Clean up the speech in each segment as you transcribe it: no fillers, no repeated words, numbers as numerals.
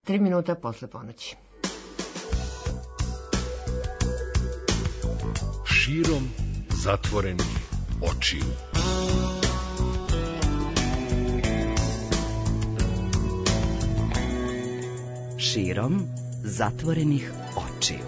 3 minuta posle ponoći. Širom zatvorenih očiju. Širom zatvorenih očiju.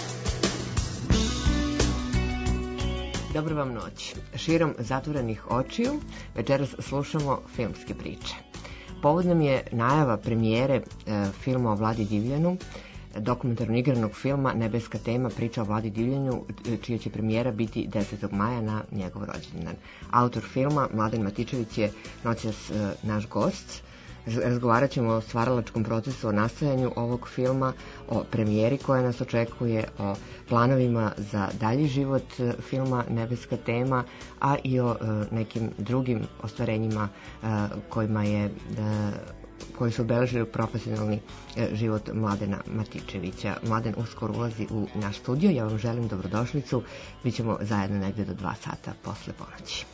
Dobro vam noć. Širom zatvorenih očiju večeras slušamo filmske priče. Povod nam je najava premijere filma o Vladi Divljanu, dokumentarno igranog filma Nebeska tema, priča o Vladi Divljanu, čija će premijera biti 10. maja na njegov rođendan. Autor filma, Mladen Matičević, je noćas naš gost. Razgovarat ćemo o stvaralačkom procesu, o nastajanju ovog filma, o premijeri koja nas očekuje, o planovima za dalji život filma Nebeska tema, a i o nekim drugim ostvarenjima koji su obeležili profesionalni život Mladena Matičevića. Mladen uskoro ulazi u naš studio. Ja vam želim dobrodošlicu. Bićemo zajedno negde do 2 sata posle ponoći.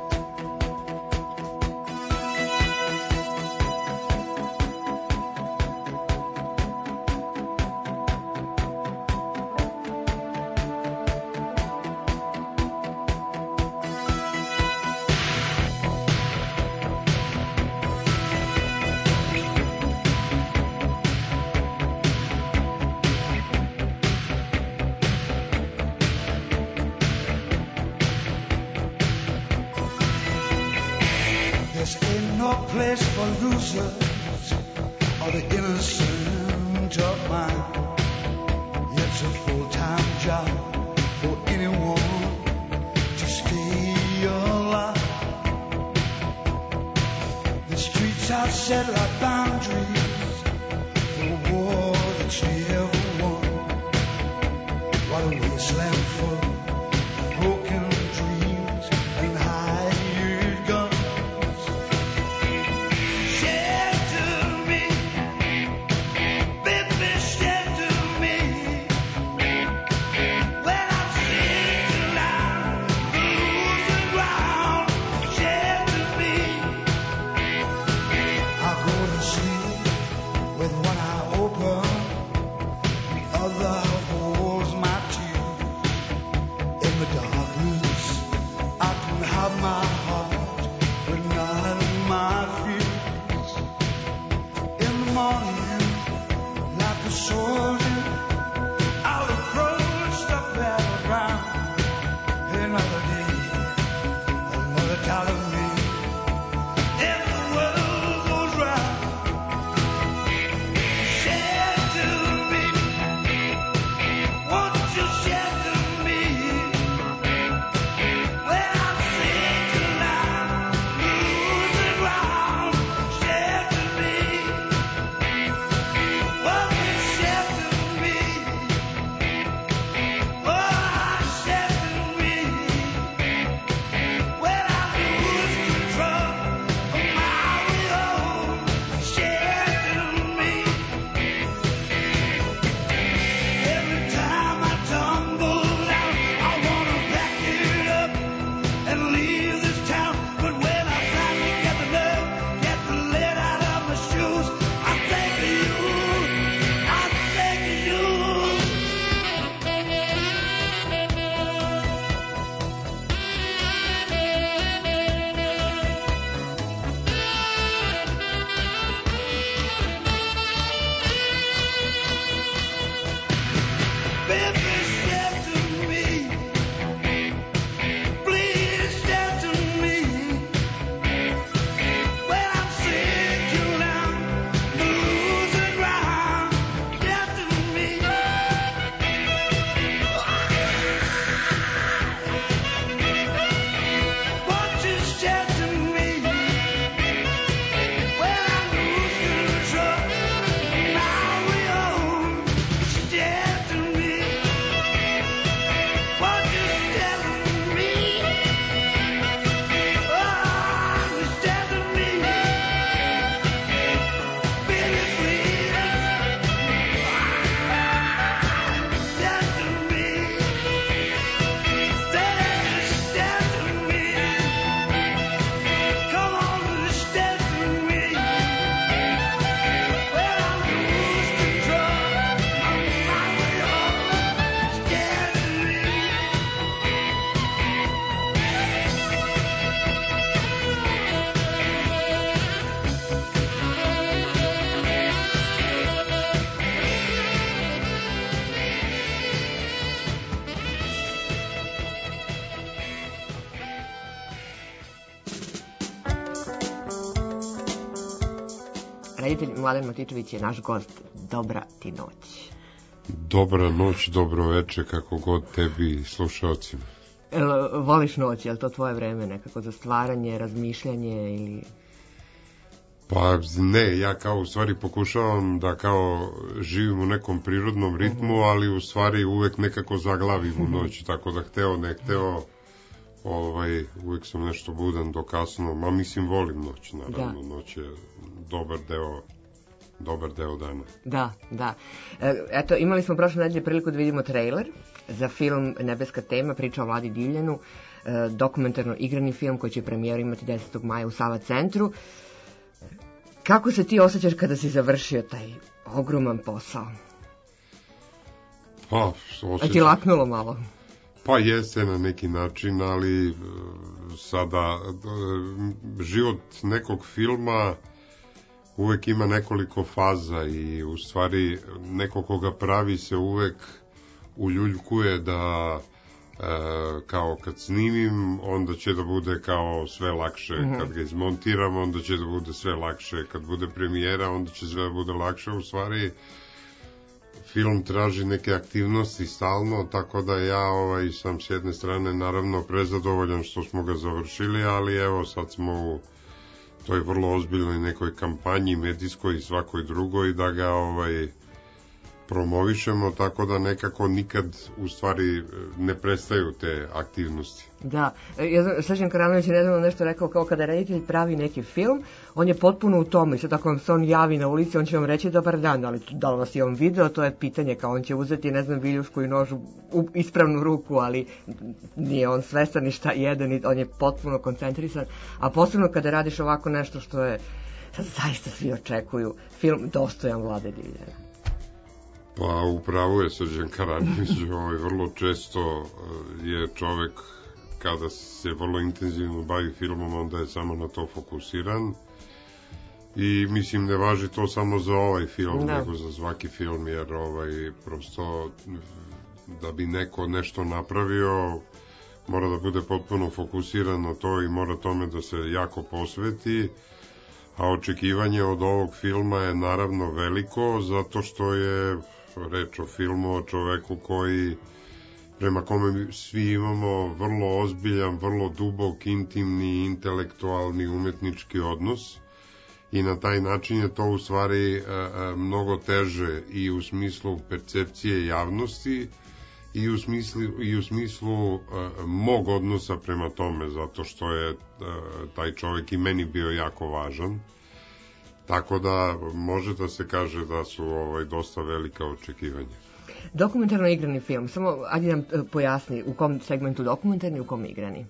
Or the innocent of mind. It's a full-time job for anyone to stay alive. The streets are set like boundaries for a war that's never won. What a wasteland full of broken dreams and hired guns. reditelj Mladen Matičević je naš gost. Dobra ti noć. Dobra noć, dobro veče, kako god tebi i slušalcima. Voliš noć, je li to tvoje vreme nekako za stvaranje, razmišljanje ili... Pa ne, ja kao u stvari pokušavam da kao živim u nekom prirodnom ritmu, ali u stvari uvek nekako zaglavim u noć, tako da hteo, ne hteo, uvek sam nešto budan do kasno, ma mislim volim noć, naravno, da. Noć je dobar deo dana. Da. Eto, imali smo prošle nedelje priliku da vidimo trailer za film Nebeska tema, priča o Vladi Divljanu, dokumentarno igrani film koji će premijeru imati 10. maja u Sava centru. Kako se ti osjećaš kada si završio taj ogroman posao? Pa, A ti laknulo malo? Pa jeste na neki način, ali sada život nekog filma uvek ima nekoliko faza i u stvari neko koga pravi se uvek uljuljkuje da kao kad snimim onda će da bude kao sve lakše, kad ga izmontiram onda će da bude sve lakše, kad bude premijera onda će sve da bude lakše. U stvari film traži neke aktivnosti stalno, tako da ja sam s jedne strane naravno prezadovoljan što smo ga završili, ali evo sad smo u toj vrlo ozbiljnoj nekoj kampanji medijskoj i svakoj drugoj da ga promovišemo, tako da nekako nikad u stvari ne prestaju te aktivnosti. Da, Srđan Karanović je nedavno nešto rekao kao kada reditelj pravi neki film, on je potpuno u tome i sad ako vam se on javi na ulici, on će vam reći dobar dan, ali da li vas je on video, to je pitanje, kao on će uzeti, ne znam, viljušku i nož u ispravnu ruku, ali nije on svestan ni šta jede, on je potpuno koncentrisan, a posebno kada radiš ovako nešto što je, sad zaista svi očekuju, film dostojan Vlade Divljana. Pa upravo je Srđan Karanović, vrlo često je čovek kada se vrlo intenzivno bavi filmom, onda je samo na to fokusiran i mislim ne važi to samo za ovaj film, nego za svaki film, jer prosto da bi neko nešto napravio mora da bude potpuno fokusiran na to i mora tome da se jako posveti, a očekivanje od ovog filma je naravno veliko, zato što je reč o filmu o čoveku prema kome svi imamo vrlo ozbiljan, vrlo dubok, intimni, intelektualni, umetnički odnos i na taj način je to u stvari mnogo teže i u smislu percepcije javnosti i u smislu mog odnosa prema tome, zato što je taj čovek i meni bio jako važan. Tako da može da se kaže da su dosta velika očekivanja. Dokumentarno igrani film, samo ajde nam pojasni u kom segmentu dokumentarni, u kom igrani?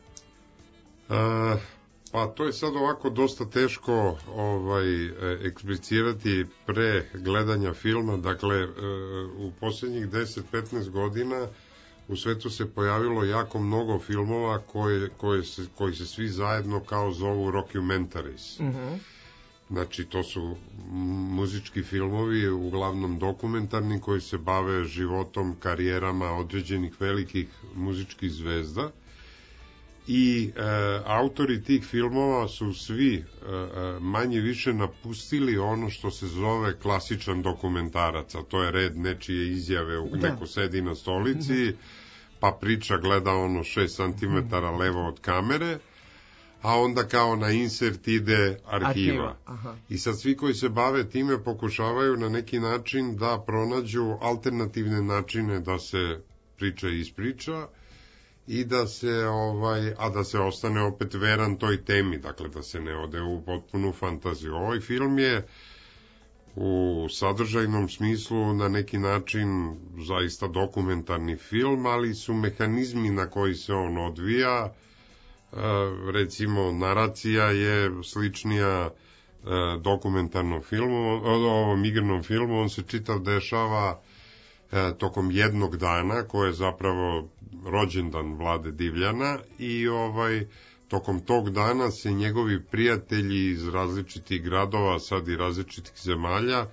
Pa to je sad ovako dosta teško eksplicirati pre gledanja filma. Dakle, u posljednjih 10-15 godina u svetu se pojavilo jako mnogo filmova koji se svi zajedno kao zovu rockumentaries. Znači, to su muzički filmovi, uglavnom dokumentarni, koji se bave životom, karijerama određenih velikih muzičkih zvezda. I autori tih filmova su svi manje više napustili ono što se zove klasičan dokumentarac, a to je red nečije izjave, neko sedi na stolici, pa priča, gleda 6 cm levo od kamere, a onda kao na insert ide arhiva. I sad svi koji se bave time pokušavaju na neki način da pronađu alternativne načine da se priča ispriča i da se da se ostane opet veran toj temi, dakle da se ne ode u potpunu fantaziju. Ovaj film je u sadržajnom smislu na neki način zaista dokumentarni film, ali su mehanizmi na koji se on odvija, recimo naracija je sličnija dokumentarnom filmu, ovom igranom filmu, on se čitav dešava tokom jednog dana, koje je zapravo rođendan Vlade Divljana i tokom tog dana se njegovi prijatelji iz različitih gradova, sad i različitih zemalja,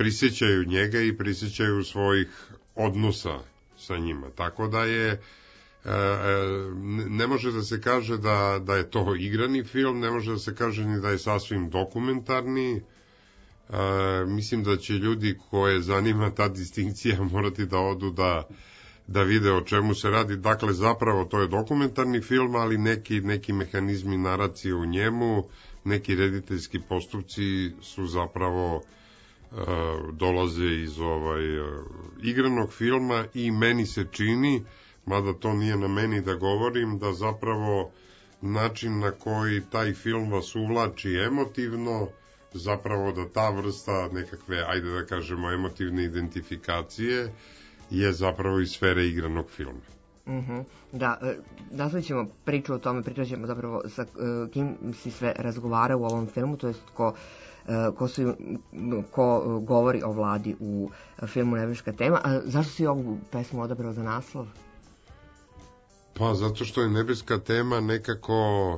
prisjećaju njega i prisjećaju svojih odnosa sa njima. Tako da je ne može da se kaže da je to igrani film, ne može da se kaže ni da je sasvim dokumentarni. Mislim da će ljudi koje zanima ta distinkcija morati da odu da vide o čemu se radi. Dakle, zapravo to je dokumentarni film, ali neki mehanizmi naracije u njemu, neki rediteljski postupci su zapravo dolaze iz igranog filma i meni se čini, mada to nije na meni da govorim, da zapravo način na koji taj film vas uvlači emotivno, zapravo da ta vrsta nekakve, ajde da kažemo, emotivne identifikacije je zapravo iz sfere igranog filma. Da, nastavit ćemo priču o tome, pričat ćemo zapravo sa kim si sve razgovara u ovom filmu, to jest ko govori o vladi u filmu Nebeska tema. A zašto si ovu pesmu odabrao za naslov? Pa zato što je Nebeska tema nekako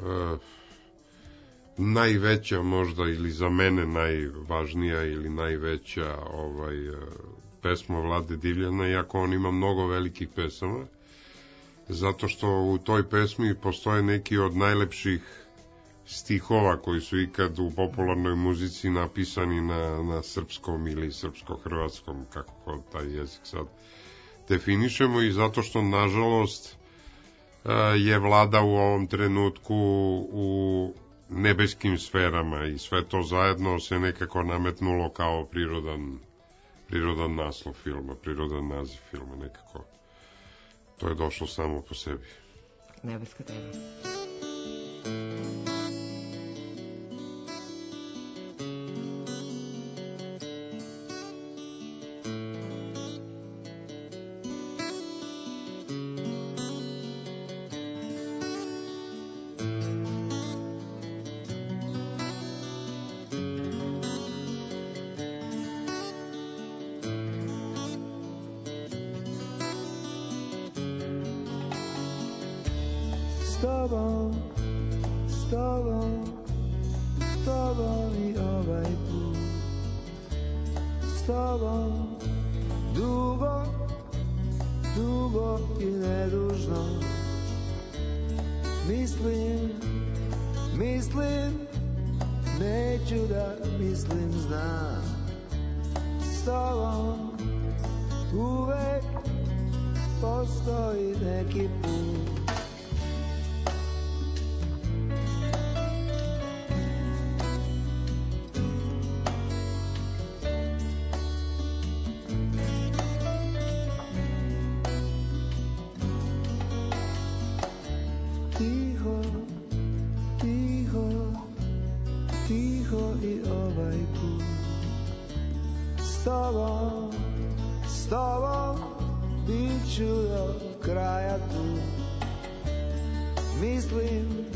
najveća možda, ili za mene najvažnija ili najveća pesma Vlade Divljana, iako on ima mnogo velikih pesama, zato što u toj pesmi postoje neki od najlepših stihova koji su ikad u popularnoj muzici napisani na srpskom ili srpsko-hrvatskom, kako god taj jezik sad definišemo, i zato što, nažalost, je Vlada u ovom trenutku u nebeskim sferama i sve to zajedno se nekako nametnulo kao prirodan naslov filma, prirodan naziv filma nekako. To je došlo samo po sebi. Nebeska tema. S tobom bit ću do kraja tu. Mislim,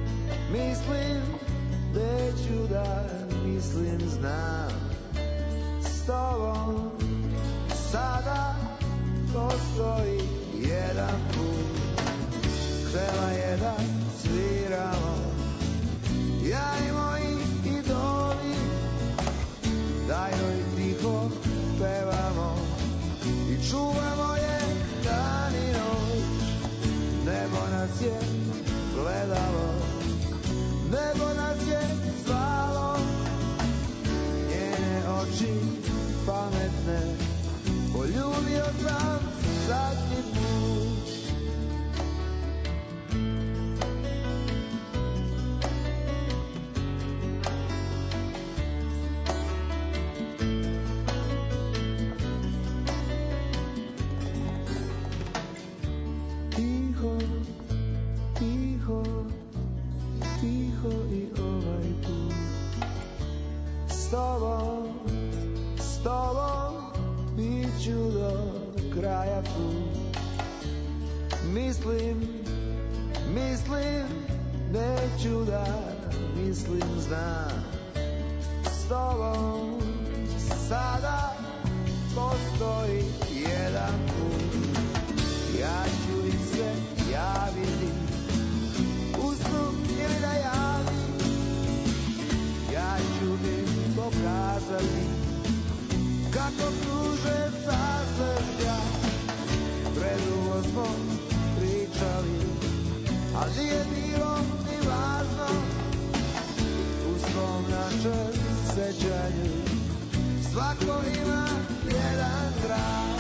neću da mislim, znam. S tobom sada postoji jedan put. Htela je da sviramo, ja i moji idoli, da joj tiho pevamo i čuvamo je dan i noć. Nebo nas je gledalo, nebo nas je zvalo, njene oči pametne poljubio sam zadnji put. S tobom bit ću do kraja put. Mislim, neću da mislim, znam. S tobom sada postoji jedan put. Ja ću li se javiti u snu ili da javim, ja ću li pokazati kako kruže sazvježdja. Predugo smo ali nije bilo ni važno. U svom našem sećanju svako ima jedan grad.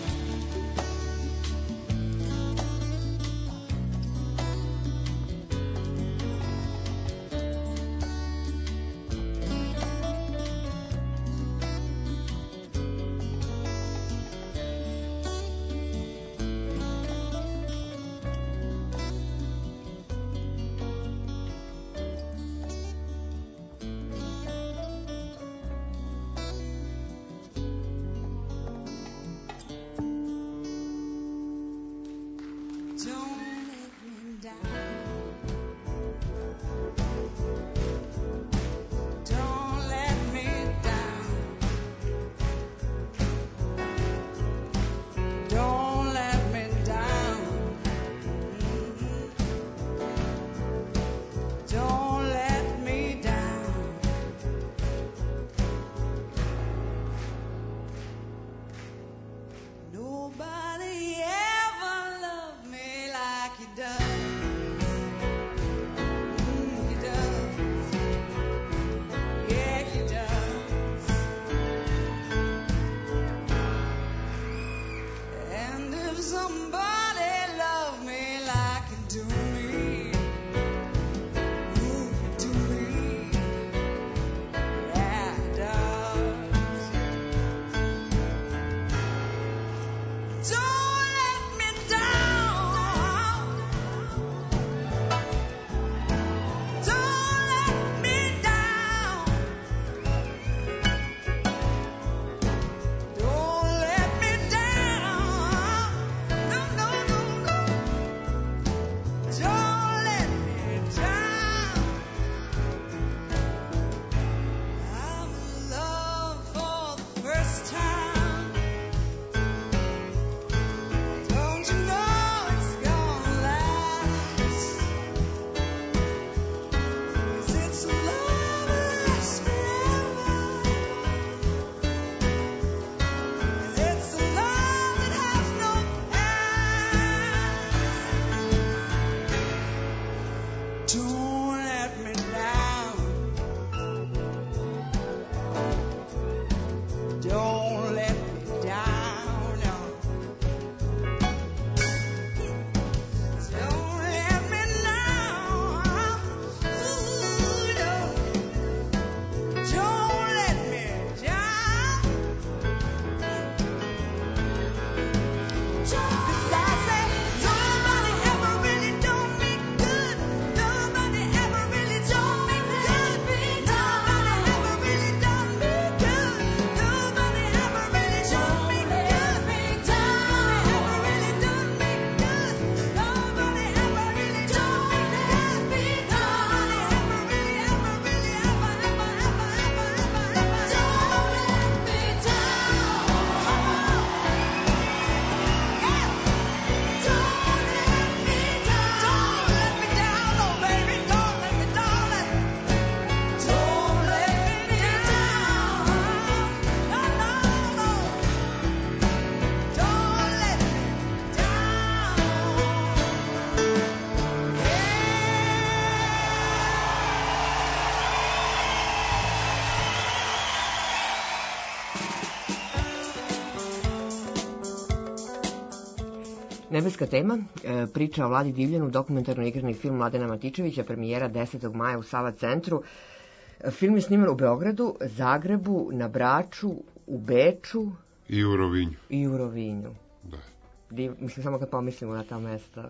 Nebeska tema, priča o Vladi Divljanu, dokumentarno igrani film Mladena Matičevića, premijera 10. maja u Sava centru. Film je sniman u Beogradu, Zagrebu, na Braču, u Beču i u Rovinju. I u Rovinju. Da. Mislim, samo kad pomislimo na ta mesta.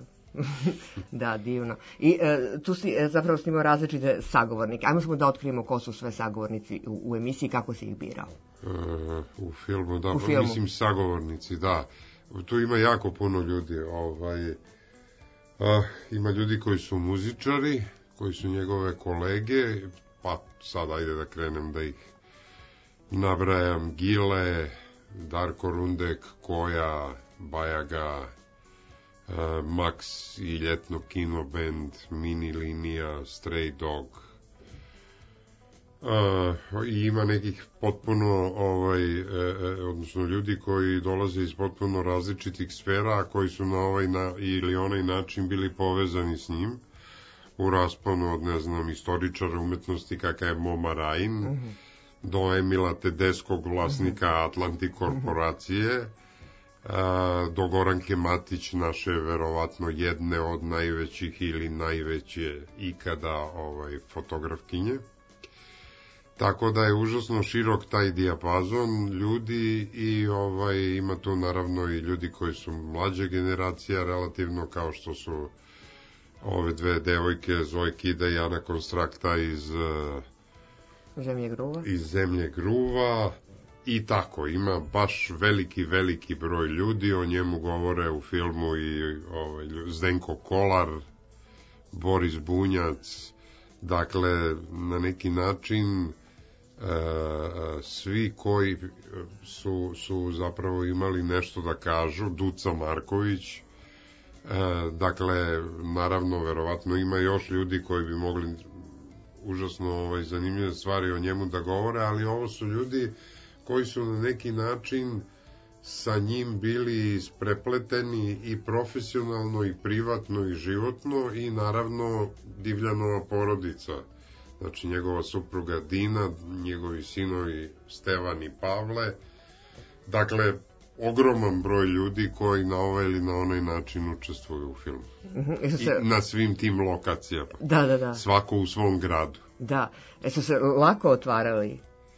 Da, divno. I tu si zapravo snimao različite sagovornike. Ajmo smo da otkrijemo ko su sve sagovornici u emisiji, kako si ih birao. U filmu, da. U filmu. Mislim, sagovornici, da. Tu ima jako puno ljudi. Ima ljudi koji su muzičari, koji su njegove kolege, pa sad ajde da krenem da ih nabrajam. Gile, Darko Rundek, Koja, Bajaga, Max i ljetno kino band, Mini linija, Stray Dog, I ima nekih potpuno odnosno ljudi koji dolaze iz potpuno različitih sfera, a koji su na ovaj ili onaj način bili povezani s njim u rasponu od, ne znam, istoričara umetnosti kakav je Mo Marain, do Emila Tedeskog, vlasnika Atlantic korporacije, do Goranke Matić, naše verovatno jedne od najvećih ili najveće ikada fotografkinje. Tako da je užasno širok taj dijapazon ljudi i ima tu naravno i ljudi koji su mlađe generacija relativno, kao što su ove dve devojke, Zoe Kida i Ana Konstrakta iz Zemlje gruva i tako, ima baš veliki broj ljudi, o njemu govore u filmu i Zdenko Kolar, Boris Bunjac, dakle na neki način svi koji su zapravo imali nešto da kažu, Duca Marković, dakle naravno verovatno ima još ljudi koji bi mogli užasno zanimljive stvari o njemu da govore, ali ovo su ljudi koji su na neki način sa njim bili isprepleteni i profesionalno i privatno i životno i naravno Divljanova porodica, znači njegova supruga Dina, njegovi sinovi Stevan i Pavle, dakle ogroman broj ljudi koji na ovaj ili na onaj način učestvuju u filmu. I na svim tim lokacijama. Da. Svako u svom gradu. Da. Su se lako otvarali?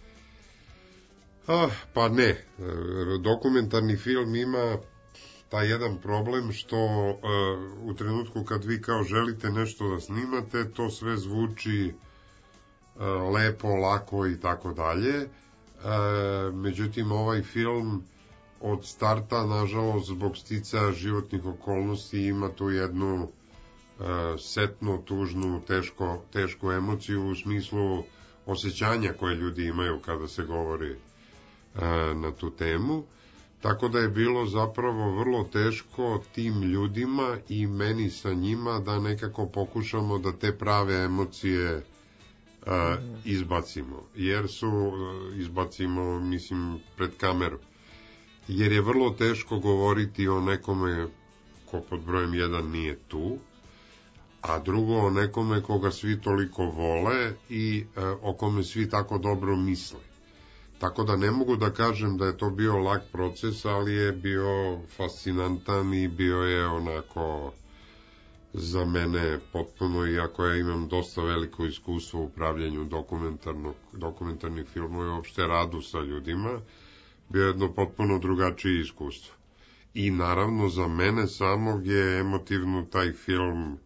Pa ne. Dokumentarni film ima taj jedan problem što u trenutku kad vi kao želite nešto da snimate, to sve zvuči lepo, lako i tako dalje. Međutim, ovaj film od starta, nažalost, zbog sticaja životnih okolnosti ima tu jednu setnu, tužnu, tešku emociju u smislu osjećanja koje ljudi imaju kada se govori na tu temu. Tako da je bilo zapravo vrlo teško tim ljudima i meni sa njima da nekako pokušamo da te prave emocije izbacimo. Izbacimo, mislim, pred kameru. Jer je vrlo teško govoriti o nekome ko pod brojem 1 nije tu, a drugo o nekome koga svi toliko vole i o kome svi tako dobro misle. Tako da ne mogu da kažem da je to bio lak proces, ali je bio fascinantan i bio je onako za mene potpuno, iako ja imam dosta veliko iskustvo u pravljenju dokumentarnih filmova i uopšte radu sa ljudima, bio jedno potpuno drugačije iskustvo. I naravno za mene samog je emotivno taj film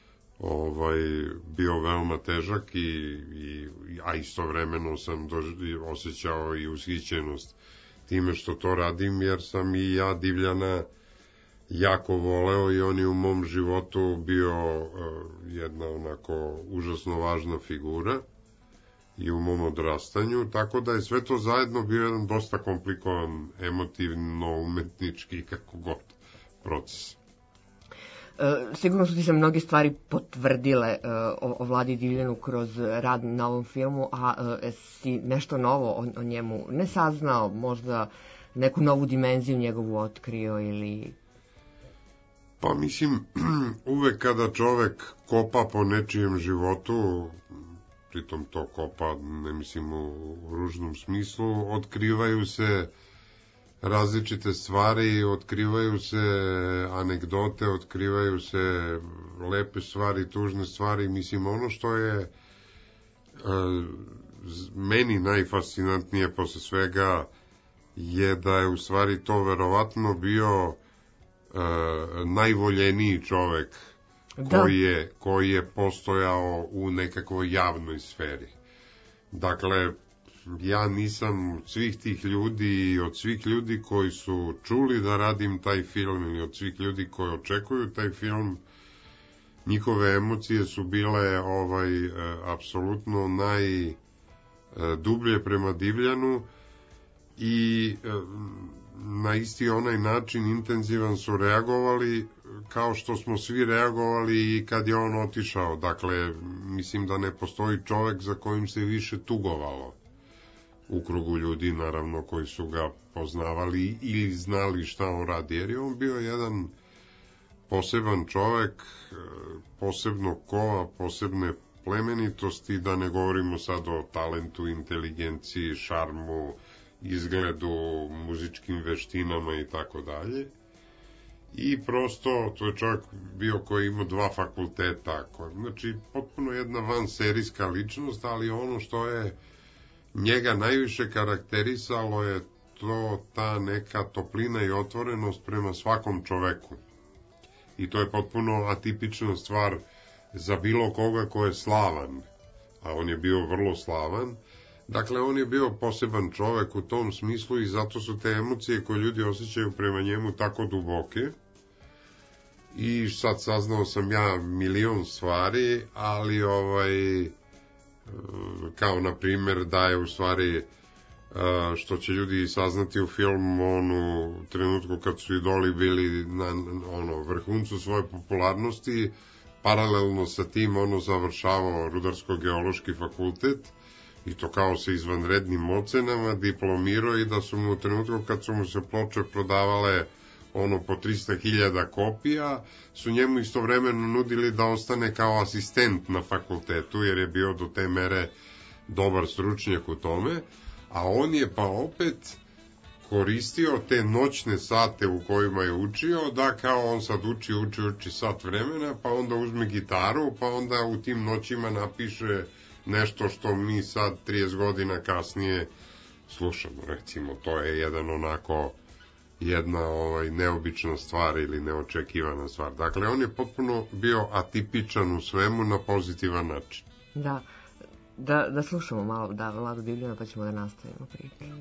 bio veoma težak a istovremeno sam osjećao i ushićenost time što to radim, jer sam i ja Divljana jako voleo i on je u mom životu bio jedna onako užasno važna figura i u mom odrastanju, tako da je sve to zajedno bio jedan dosta komplikovan emotivno, umetnički, kako god, proces. Sigurno su ti se mnoge stvari potvrdile o Vladi Divljanu kroz rad na ovom filmu, a si nešto novo o njemu ne saznao, možda neku novu dimenziju njegovu otkrio ili... Pa mislim, uvek kada čovek kopa po nečijem životu, pritom to kopa, ne mislim u ružnom smislu, otkrivaju se različite stvari, otkrivaju se anegdote, otkrivaju se lepe stvari, tužne stvari. Mislim, ono što je meni najfascinantnije posle svega je da je u stvari to verovatno bio najvoljeniji čovek koji je postojao u nekakvoj javnoj sferi. Dakle, ja nisam od svih tih ljudi i od svih ljudi koji su čuli da radim taj film ili od svih ljudi koji očekuju taj film, njihove emocije su bile apsolutno najdublje prema Divljanu i na isti onaj način intenzivan su reagovali kao što smo svi reagovali i kad je on otišao. Dakle, mislim da ne postoji čovek za kojim se više tugovalo u krugu ljudi, naravno, koji su ga poznavali ili znali šta on radi, jer je on bio jedan poseban čovek, posebno kova, posebne plemenitosti, da ne govorimo sad o talentu, inteligenciji, šarmu, izgledu, muzičkim veštinama i tako dalje. I prosto, to je čovjek bio koji imao 2 fakulteta, znači potpuno jedna vanserijska ličnost, ali ono što je njega najviše karakterisalo je to ta neka toplina i otvorenost prema svakom čoveku. I to je potpuno atipična stvar za bilo koga ko je slavan, a on je bio vrlo slavan. Dakle, on je bio poseban čovek u tom smislu i zato su te emocije koje ljudi osjećaju prema njemu tako duboke. I sad saznao sam ja milion stvari, ali kao na primjer da je u stvari što će ljudi saznati u filmu u trenutku kad su idoli bili na vrhuncu svoje popularnosti, paralelno sa tim završavao Rudarsko-geološki fakultet i to kao sa izvanrednim ocenama, diplomirao i da su mu u trenutku kad su mu se ploče prodavale po 300.000 kopija, su njemu istovremeno nudili da ostane kao asistent na fakultetu, jer je bio do te mere dobar stručnjak u tome, a on je pa opet koristio te noćne sate u kojima je učio, da kao on sad uči sat vremena, pa onda uzme gitaru, pa onda u tim noćima napiše nešto što mi sad 30 godina kasnije slušamo, recimo. To je jedna neobična stvar ili neočekivana stvar. Dakle, on je potpuno bio atipičan u svemu na pozitivan način. Da slušamo malo Vladu Divljana, pa ćemo da nastavimo priču.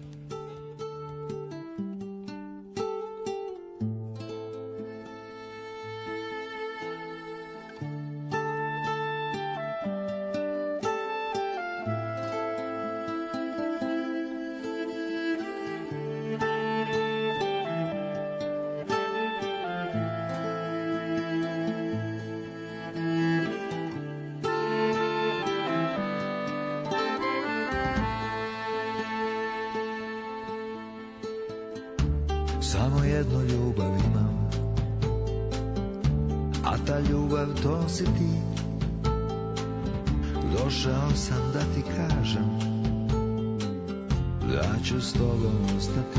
Samo jednu ljubav imam, a ta ljubav to si ti. Došao sam da ti kažem da ću s tobom ostati.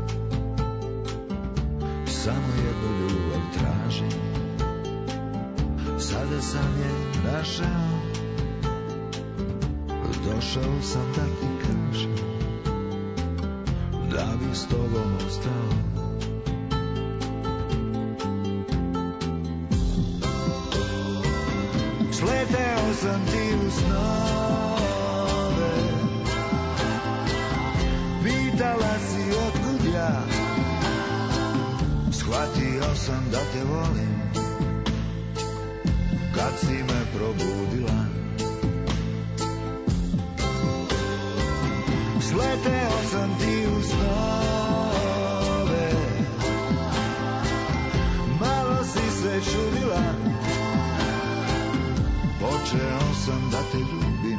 Samo jednu ljubav tražim, sada sam je našao. Došao sam da ti kažem da bih s tobom ostao. Sleteo sam ti u snove, pitala si otkud ja, shvatio sam da te volim, kad si me probudila. Sleteo sam ti u snove, malo si se čudila, počeo sam da te ljubim,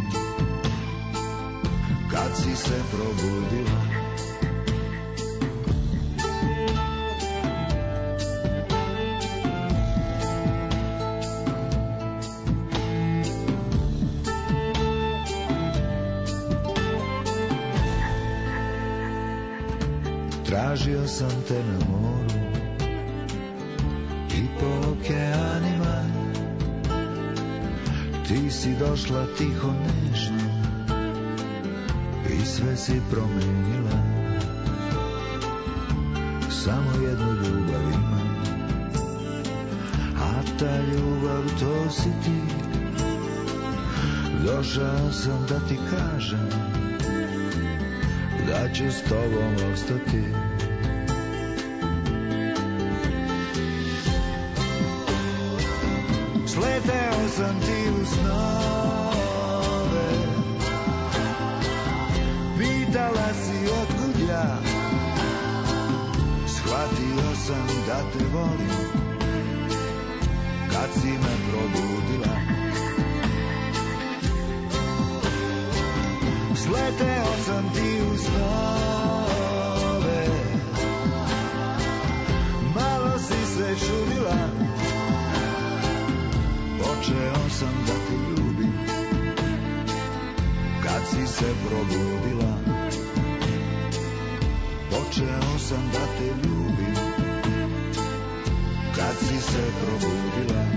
kad si se probudila. Tražio sam te na moru i po okeanima, ti si došla tiho nežno i sve si promenila. Samo jednu ljubav imam, a ta ljubav to si ti. Došao sam da ti kažem da ću s tobom ostati. Sleteo sam ti u snove, pitala si otkud ja, shvatio sam da te volim, kad si me probudila. Sleteo sam ti u snove, malo si se čudila, počeo sam da te ljubim kad si se probudila. Počeo sam da te ljubim kad si se probudila.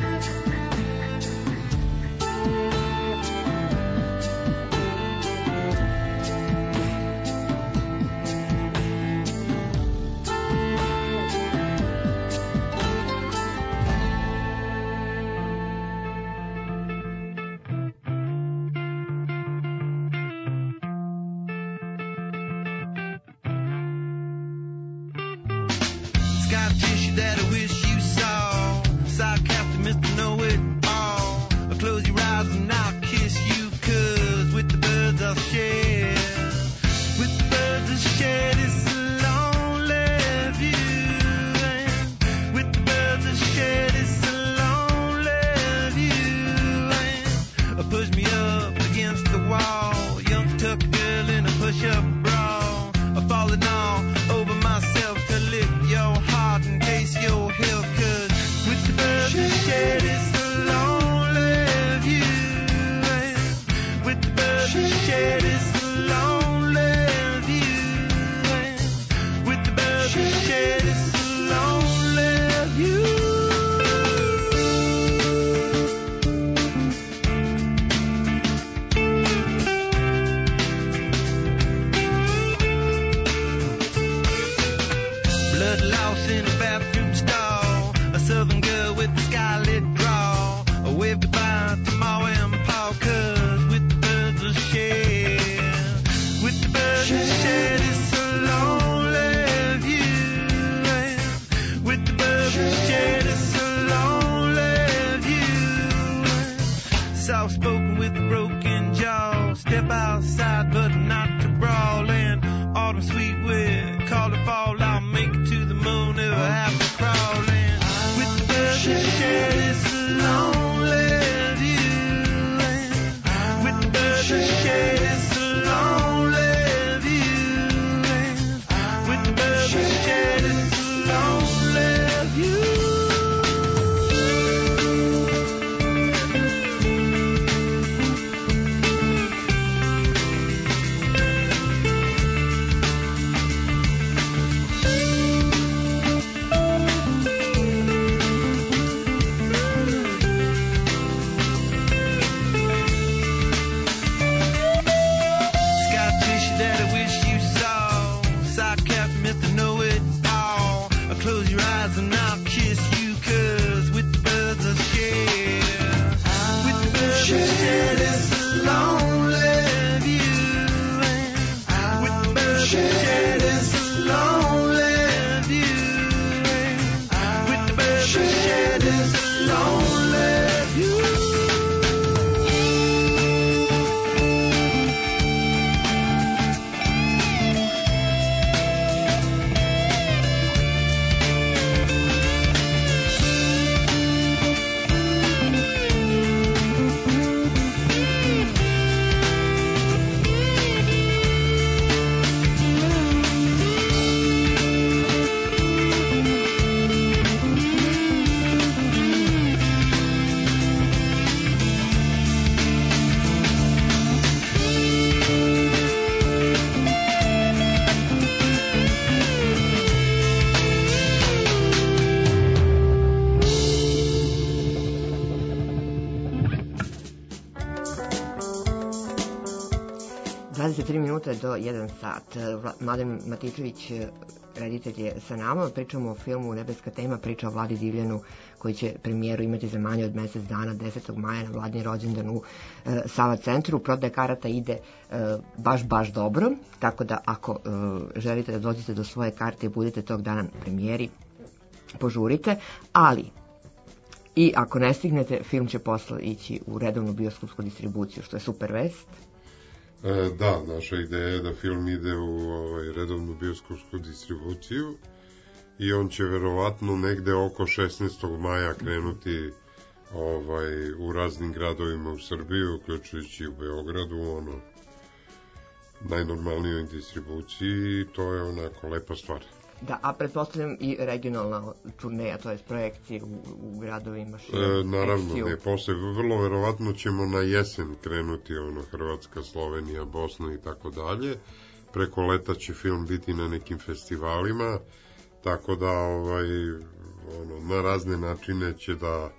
Do 1 sat. Mladen Matičević, reditelj, je sa nama. Pričamo o filmu Nebeska tema, priča o Vladi Divljanu, koji će premijeru imati za manje od mesec dana, 10. maja na Vladin rođendan u Sava centru. Prodaja karata ide baš dobro, tako da ako želite da dođete do svoje karte i budete tog dana na premijeri, požurite, ali i ako ne stignete, film će posle ići u redovnu bioskopsku distribuciju, što je super vest. Da, naša ideja je da film ide u redovnu bioskopsku distribuciju i on će verovatno negde oko 16. maja krenuti u raznim gradovima u Srbiji, uključujući u Beogradu, najnormalnijoj distribuciji, i to je onako lepa stvar. Da, a pretpostavljam i regionalna turneja, to je projekcije u gradovima. Naravno, posle, vrlo verovatno ćemo na jesen krenuti, Hrvatska, Slovenija, Bosna i tako dalje. Preko leta će film biti na nekim festivalima, tako da na razne načine će da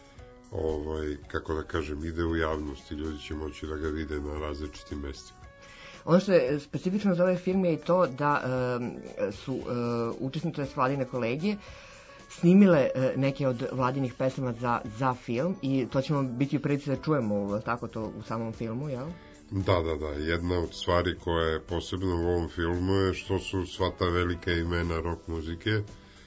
kako da kažem, ide u javnost i ljudi će moći da ga vide na različitim mestima. Ono što je specifično za ovaj film je i to da su učesnice s vladine kolegije snimile neke od vladinih pesama za film, i to ćemo biti u prilici da čujemo tako to u samom filmu, jel? Da. Jedna od stvari koja je posebno u ovom filmu je što su sva ta velika imena rock muzike,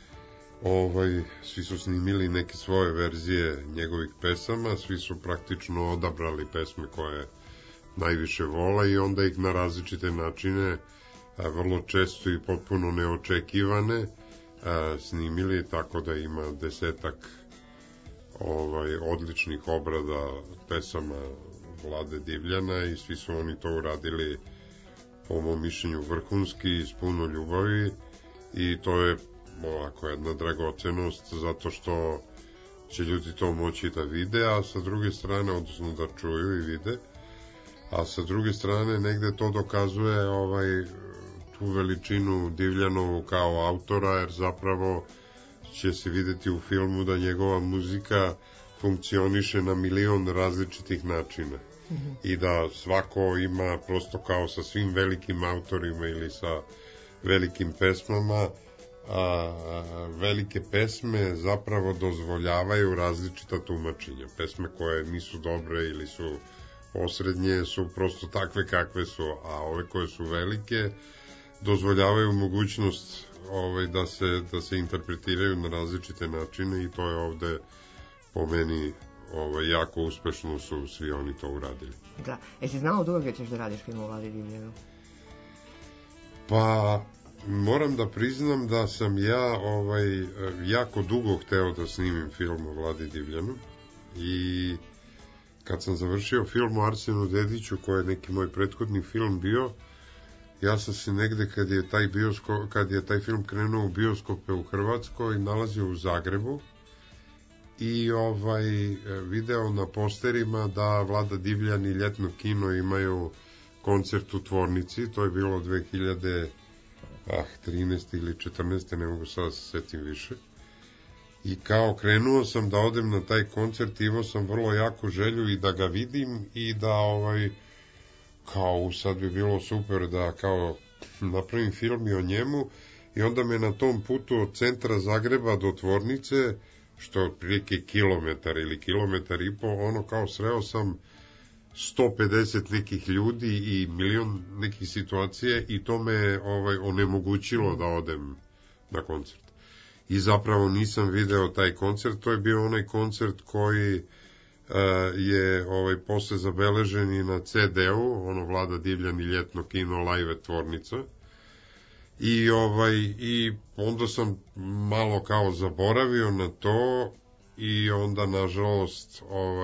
svi su snimili neke svoje verzije njegovih pesama, svi su praktično odabrali pesme koje najviše vole i onda ih na različite načine, vrlo često i potpuno neočekivane, snimili, tako da ima 10-ak odličnih obrada pesama Vlade Divljana, i svi su oni to uradili, po mom mišljenju, vrhunski i s puno ljubavi, i to je ovako jedna dragocenost, zato što će ljudi to moći da vide, a sa druge strane, odnosno da čuju i vide, a sa druge strane negde to dokazuje tu veličinu Divljanovu kao autora, jer zapravo će se videti u filmu da njegova muzika funkcioniše na milion različitih načina. I da svako ima, prosto kao sa svim velikim autorima ili sa velikim pesmama, velike pesme zapravo dozvoljavaju različita tumačenja. Pesme koje nisu dobre ili su osrednje su prosto takve kakve su, a ove koje su velike dozvoljavaju mogućnost da se interpretiraju na različite načine, i to je ovde po meni jako uspešno su svi oni to uradili. Da. Jesi znao od uvek ćeš da radiš film o Vladi Divljanu? Pa, moram da priznam da sam ja jako dugo hteo da snimim film o Vladi Divljanu, i kad sam završio film o Arsenu Dediću, koji je neki moj prethodni film bio, ja sam se negde kad je taj film krenuo u bioskope u Hrvatskoj nalazio u Zagrebu, i video na posterima da Vlada Divljan i Ljetno kino imaju koncert u Tvornici. To je bilo 2013. ili 14. ne mogu sad se setim više. I kao krenuo sam da odem na taj koncert, imao sam vrlo jaku želju i da ga vidim, i da kao sad bi bilo super da kao napravim film i o njemu, i onda me na tom putu od centra Zagreba do Tvornice, što je otprilike kilometar ili kilometar i po, kao sreo sam 150 nekih ljudi i milion nekih situacije, i to me onemogućilo da odem na koncert. I zapravo nisam video taj koncert, to je bio onaj koncert koji je posle zabeležen i na CD-u, Vlada Divljan i Ljetno kino live Tvornica. I onda sam malo kao zaboravio na to, i onda nažalost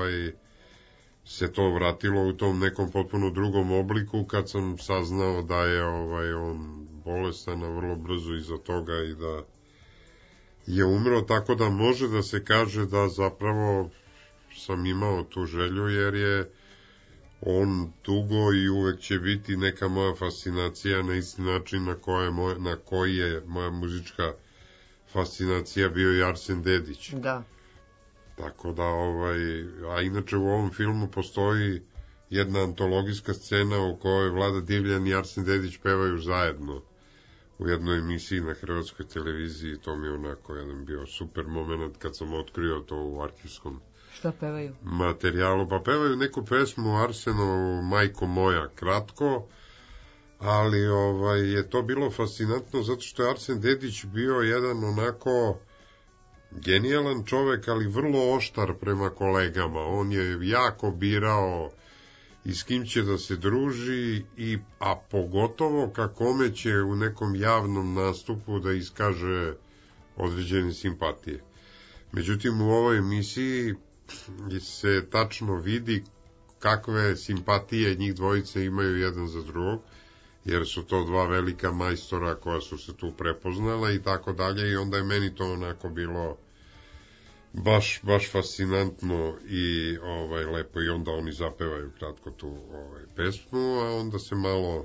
se to vratilo u tom nekom potpuno drugom obliku kad sam saznao da je on bolestan, a vrlo brzo iza toga i da je umro, tako da može da se kaže da zapravo sam imao tu želju, jer je on dugo i uvek će biti neka moja fascinacija, na isti način na koji je moja muzička fascinacija bio i Arsen Dedić. Da. Tako da, a inače u ovom filmu postoji jedna antologijska scena u kojoj Vlada Divljan i Arsen Dedić pevaju zajedno u jednoj emisiji na Hrvatskoj televiziji. To mi je onako jedan bio super moment kad sam otkrio to u arhivskom Šta pevaju? materijalu. Pa pevaju neku pesmu Arsenovu Majko moja, kratko, ali je to bilo fascinantno zato što je Arsen Dedić bio jedan onako genijalan čovek, ali vrlo oštar prema kolegama. On je jako birao i s kim će da se druži, a pogotovo kakome će u nekom javnom nastupu da iskaže određene simpatije. Međutim, u ovoj emisiji se tačno vidi kakve simpatije njih dvojice imaju jedan za drugog, jer su to dva velika majstora koja su se tu prepoznala i tako dalje, i onda je meni to onako bilo baš fascinantno i lepo, i onda oni zapevaju kratko tu pesmu, a onda se malo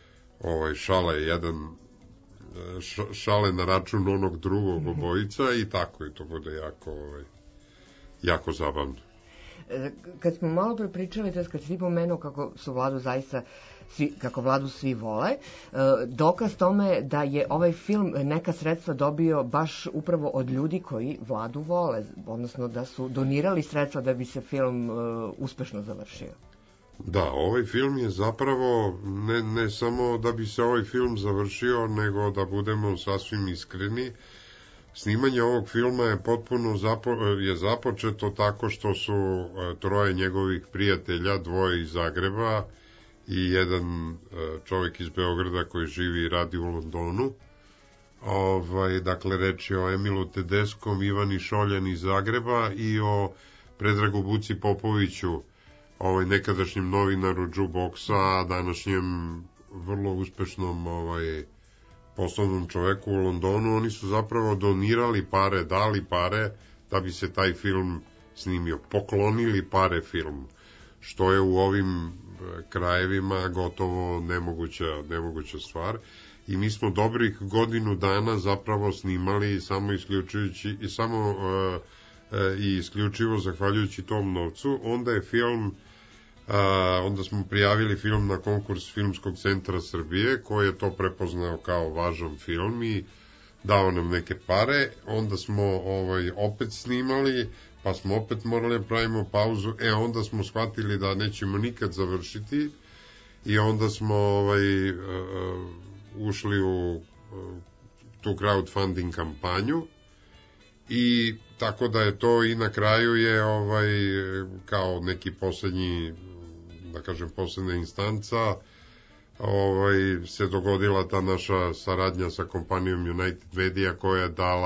šale na račun onog drugog obojica i tako, i to bude jako zabavno. Kad smo malo prepričali, to je kad si pomenuo kako su Vladu zaista kako Vladu svi vole, dokaz tome da je ovaj film neka sredstva dobio baš upravo od ljudi koji Vladu vole, odnosno da su donirali sredstva da bi se film uspešno završio. Da, ovaj film je zapravo ne samo da bi se ovaj film završio, nego da budemo sasvim iskreni. Snimanje ovog filma je potpuno započeto tako što su troje njegovih prijatelja, dvoje iz Zagreba i jedan čovjek iz Beograda koji živi i radi u Londonu. Dakle, reč je o Emilu Tedeskom, Ivani Šoljan iz Zagreba i o Predragu Buci Popoviću, nekadašnjem novinaru jukeboxa, a današnjem vrlo uspešnom poslovnom čoveku u Londonu. Oni su zapravo donirali pare, dali pare da bi se taj film snimio, poklonili pare filmu, što je u ovim krajevima gotovo nemoguća stvar. I mi smo dobrih godinu dana zapravo snimali isključivo zahvaljujući tom novcu. Onda smo prijavili film na konkurs Filmskog centra Srbije, koji je to prepoznao kao važan film i dao nam neke pare. Onda smo opet snimali, pa smo opet morali da pravimo pauzu. Onda smo shvatili da nećemo nikad završiti i onda smo ušli u tu crowdfunding kampanju, i tako da je to i na kraju je kao neki poslednji, da kažem, poslednja instanca, se dogodila ta naša saradnja sa kompanijom United Media, koja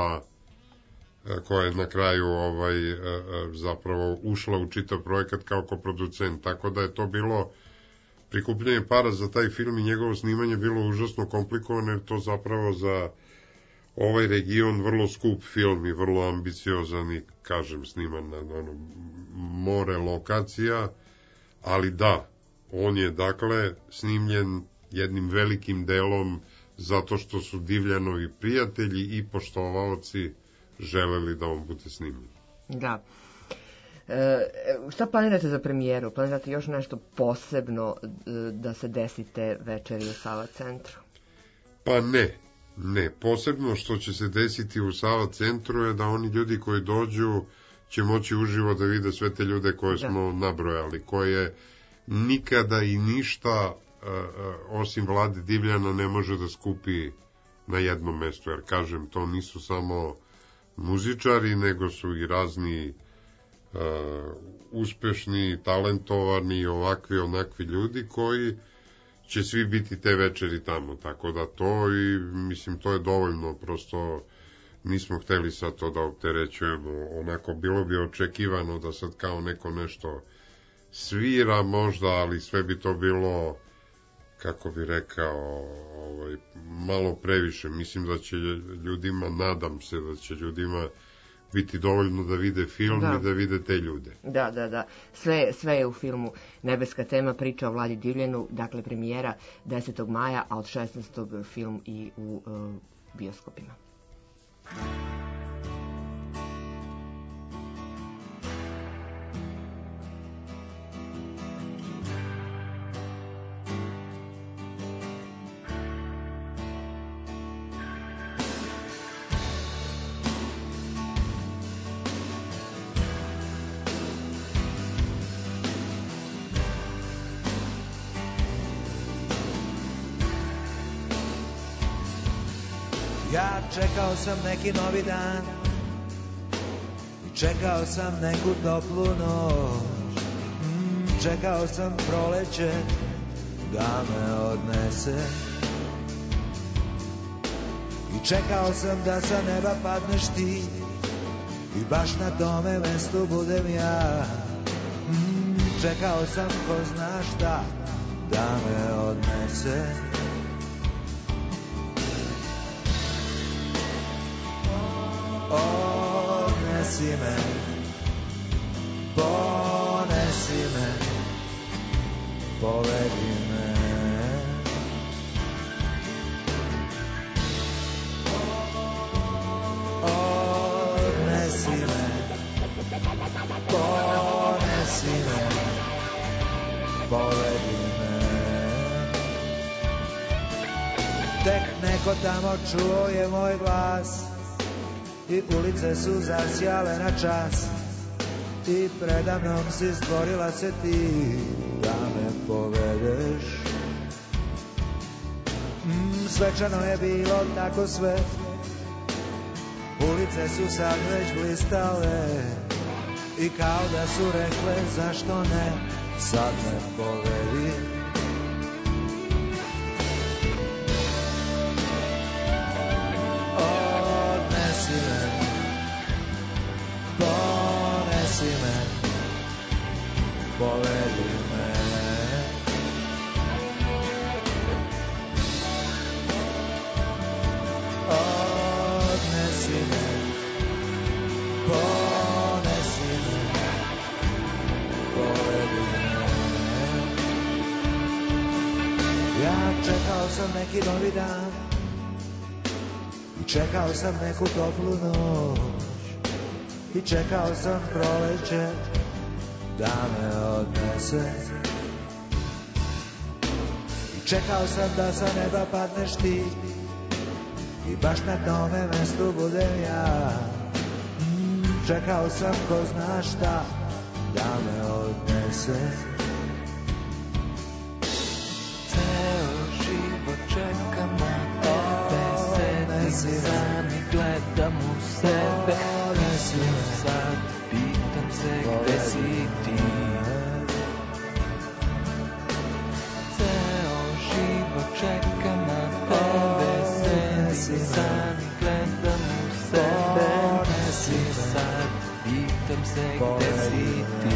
je na kraju zapravo ušla u čitav projekat kao koproducent, tako da je to bilo prikupljanje para za taj film i njegovo snimanje bilo užasno komplikovano, jer to zapravo za ovaj region vrlo skup film i vrlo ambiciozan i, kažem, sniman na more lokacija, ali da, on je dakle snimljen jednim velikim delom zato što su Divljanovi prijatelji i poštovaoci želeli da on bude snimljen. Da. Šta planirate za premijeru? Planirate još nešto posebno da se desite večeri u Sava centru? Pa ne, posebno što će se desiti u Sava centru je da oni ljudi koji dođu će moći uživo da vide sve te ljude koje smo nabrojali, koje nikada i ništa osim Vlade Divljana ne može da skupi na jednom mestu, jer, kažem, to nisu samo muzičari, nego su i razni uspešni, talentovani, ovakvi, onakvi ljudi koji će svi biti te večeri tamo, tako da to, i mislim, to je dovoljno, prosto nismo hteli sad to da opterećujemo, onako bilo bi očekivano da sad kao neko nešto svira možda, ali sve bi to bilo, kako bi rekao, malo previše. Mislim da će ljudima, nadam se da će ljudima biti dovoljno da vide film i da vide te ljude. Da. Sve je u filmu Nebeska tema, priča o Vladi Divljanu, dakle premijera 10. maja, a od 16. film i u bioskopima. Ja čekao sam neki novi dan i čekao sam neku toplu noć, čekao sam proleće da me odnese i čekao sam da sa neba padneš ti I baš na tome mestu budem ja. Čekao sam ko zna šta da me odnese. Odnesi me, ponesi me, povedi me. Odnesi me, ponesi me, povedi me. Tek neko tamo čuo je moj glas i ulice su zasjale na čas i predamnom si stvorila se ti da me povedeš. Svečano je bilo tako sve, ulice su sad već blistale i kao da su rekle zašto ne, sad me povedi. Odnesi me, ponesi me, povedi me. Odnesi me, ponesi me, povedi me. Ja čekao sam neki novi dan i čekao sam neku toplu noć i čekao sam proleće da me odnese. I čekao sam da sa neba padneš ti i baš na tome mestu budem ja. Čekao sam ko zna šta da me odnese. Ceo život čekam na tebe, sedim sam i gledam u sebe. Mislim sad, pitam se gde si ti. Ceo život čekam na tebe, sedim sam i gledam u sebe. Mislim sad, pitam se gde si ti.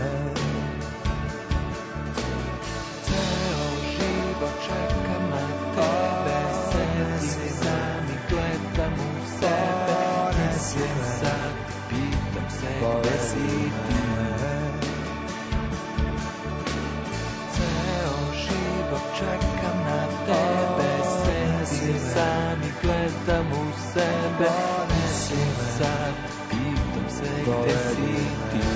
Ceo život čekam na tebe, sedim sam i gledam u sebe. Mislim sad, pitam se gde si ti. Ceo život čekam na tebe, sedim sam i gledam u sebe. Mislim sad, pitam se gde si ti.